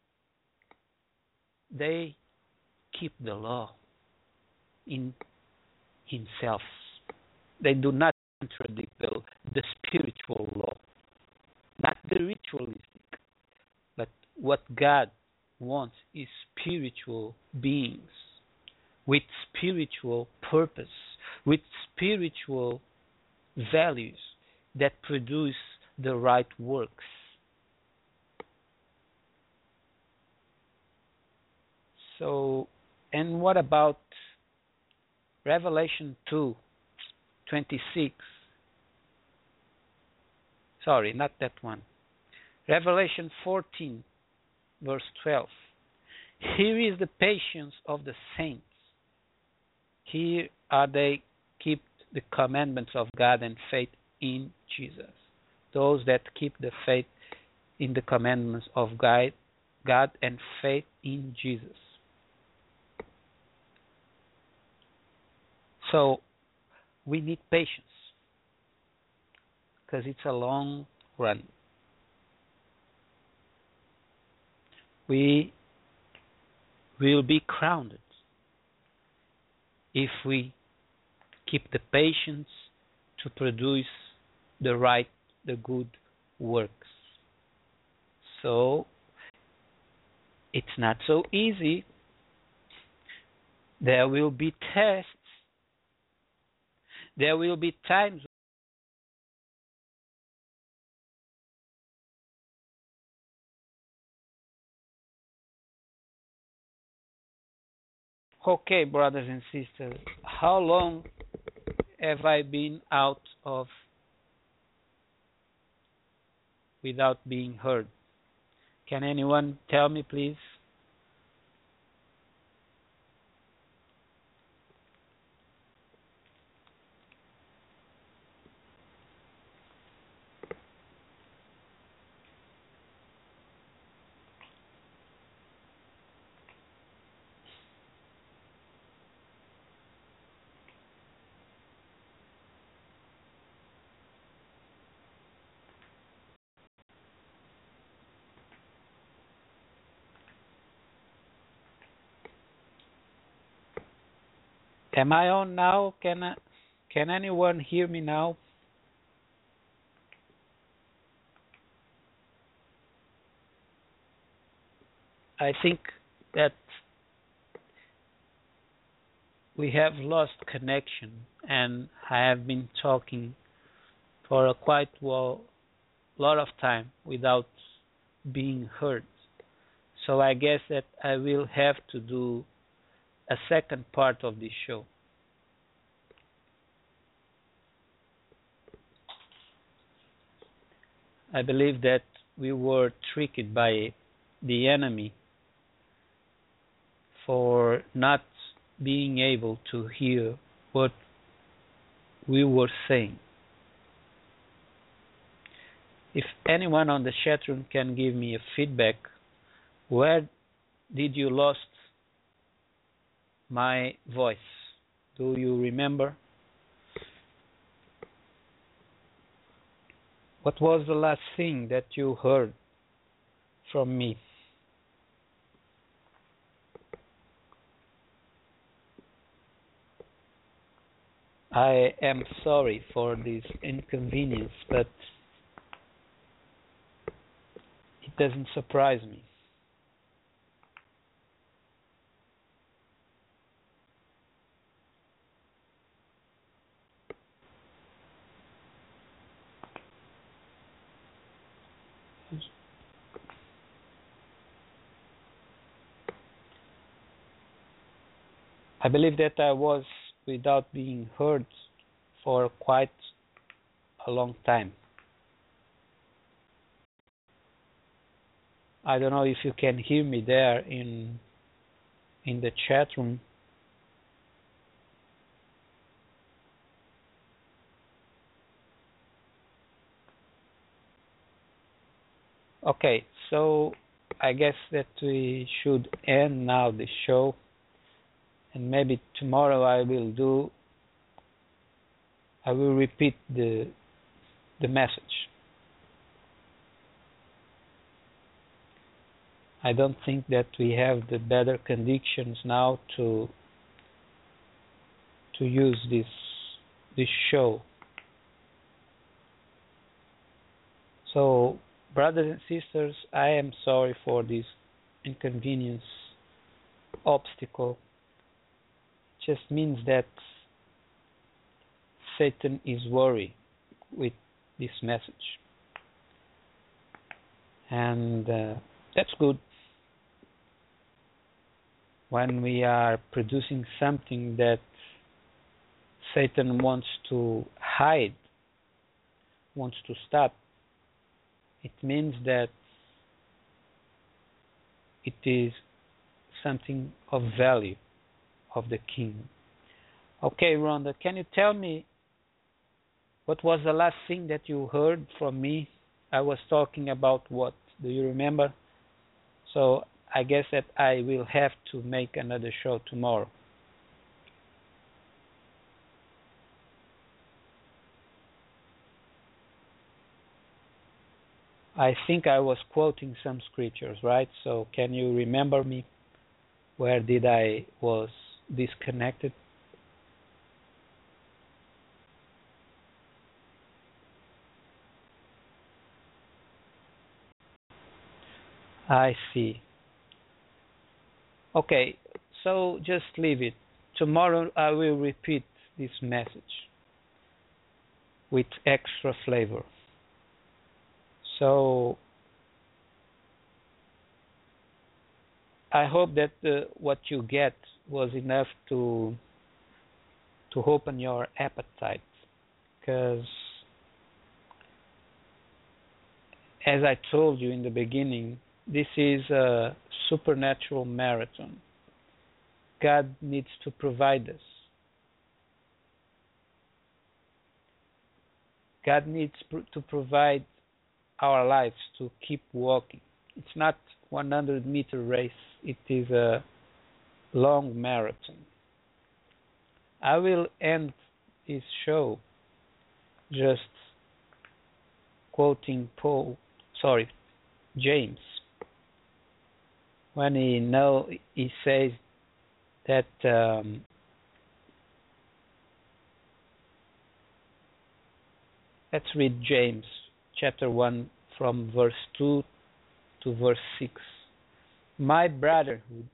they keep the law in himself. They do not contradict the spiritual law, not the ritualistic. But what God wants is spiritual beings with spiritual purpose, with spiritual values that produce the right works. So, and what about Revelation 2:26? Sorry, not that one. Revelation 14, verse 12. Here is the patience of the saints. Here are they keep the commandments of God and faith in Jesus. Those that keep the faith in the commandments of God and faith in Jesus. So we need patience because it's a long run. We will be crowned if we keep the patience to produce the good works. So it's not so easy. There will be tests. There will be times. Okay, brothers and sisters, how long have I been out of without being heard? Can anyone tell me, please? Am I on now? Can anyone hear me now? I think that we have lost connection, and I have been talking for a quite lot of time without being heard. So I guess that I will have to do a second part of this show. I believe that we were tricked by the enemy for not being able to hear what we were saying. If anyone on the chat room can give me a feedback, where did you lost my voice? Do you remember? What was the last thing that you heard from me? I am sorry for this inconvenience, but it doesn't surprise me. I believe that I was without being heard for quite a long time. I don't know if you can hear me there in the chat room. Okay, so I guess that we should end now the show, and maybe tomorrow I will repeat the message. I don't think that we have the better conditions now to use this show. So, brothers and sisters, I am sorry for this inconvenience, obstacle. It just means that Satan is worried with this message. And that's good. When we are producing something that Satan wants to hide, wants to stop, it means that it is something of value of the king. Okay, Rhonda, can you tell me what was the last thing that you heard from me? I was talking about what? Do you remember? So I guess that I will have to make another show tomorrow. I think I was quoting some scriptures, right? So can you remember me? Where did I was disconnected? I see. Okay, so just leave it. Tomorrow I will repeat this message with extra flavor. So I hope that what you get was enough to open your appetite, because as I told you in the beginning, this is a supernatural marathon. God needs to provide us. God needs to provide our lives to keep walking. It's not 100-meter race. It is a long marathon. I will end this show just quoting James, when he says that let's read James chapter 1 from verse 2 to verse 6. My brotherhood,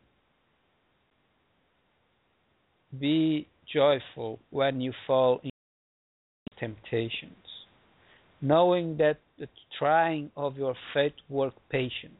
be joyful when you fall into temptations, knowing that the trying of your faith works patience.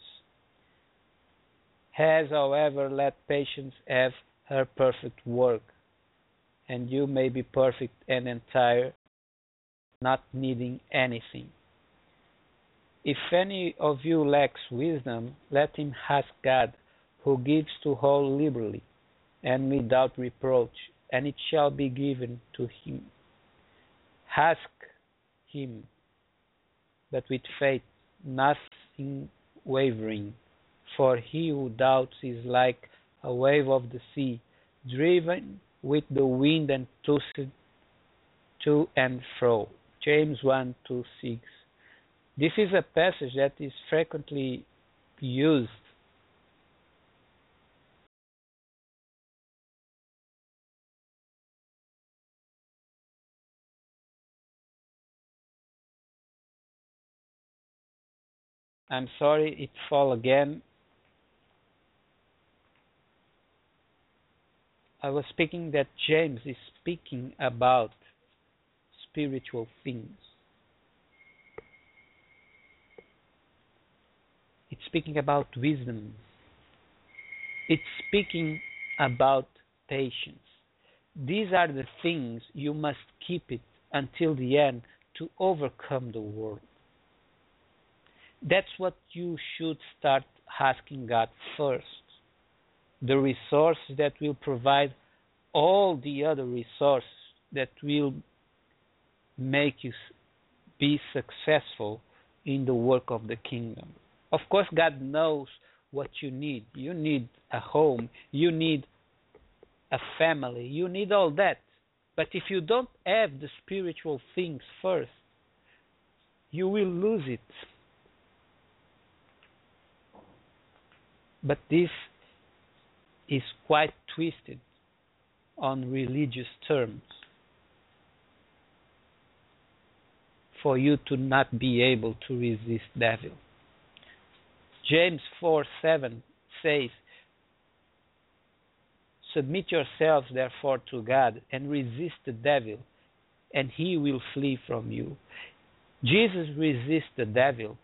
Has, however, let patience have her perfect work, and you may be perfect and entire, not needing anything. If any of you lacks wisdom, let him ask God, who gives to all liberally and without reproach, and it shall be given to him. Ask him, but with faith, nothing wavering. For he who doubts is like a wave of the sea, driven with the wind and tossed to and fro. James 1:2-6. This is a passage that is frequently used I'm sorry, it fall again. I was speaking that James is speaking about spiritual things. It's speaking about wisdom. It's speaking about patience. These are the things you must keep it until the end to overcome the world. That's what you should start asking God first. The resource that will provide all the other resources that will make you be successful in the work of the kingdom. Of course, God knows what you need. You need a home. You need a family. You need all that. But if you don't have the spiritual things first, you will lose it. But this is quite twisted on religious terms for you to not be able to resist devil. James 4:7 says, "Submit yourselves therefore to God and resist the devil, and he will flee from you." Jesus resisted the devil.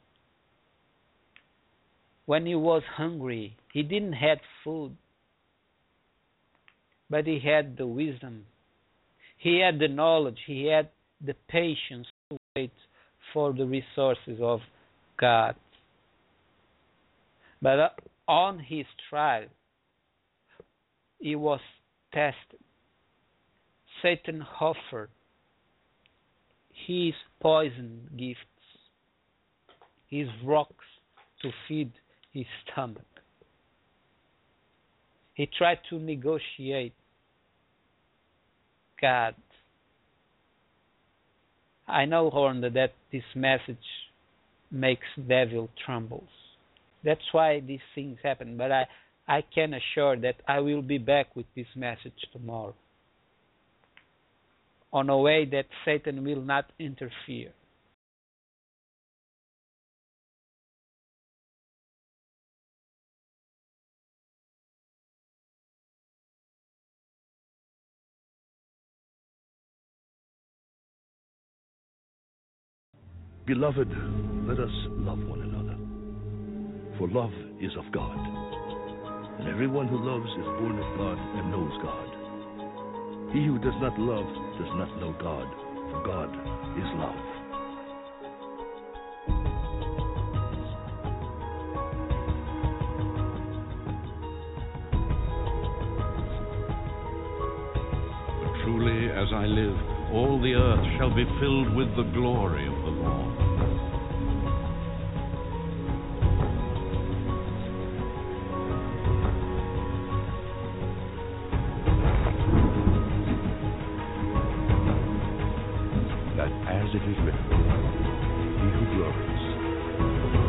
When he was hungry, he didn't have food, but he had the wisdom. He had the knowledge. He had the patience to wait for the resources of God. But on his trial, he was tested. Satan offered his poison gifts, his rocks to feed his stomach. He tried to negotiate God. I know, Horn, that this message makes devil trembles. That's why these things happen. But I can assure that I will be back with this message tomorrow, on a way that Satan will not interfere. Beloved, let us love one another, for love is of God, and everyone who loves is born of God and knows God. He who does not love does not know God, for God is love. Truly, as I live, all the earth shall be filled with the glory of the Lord. That as it is written, he who glories,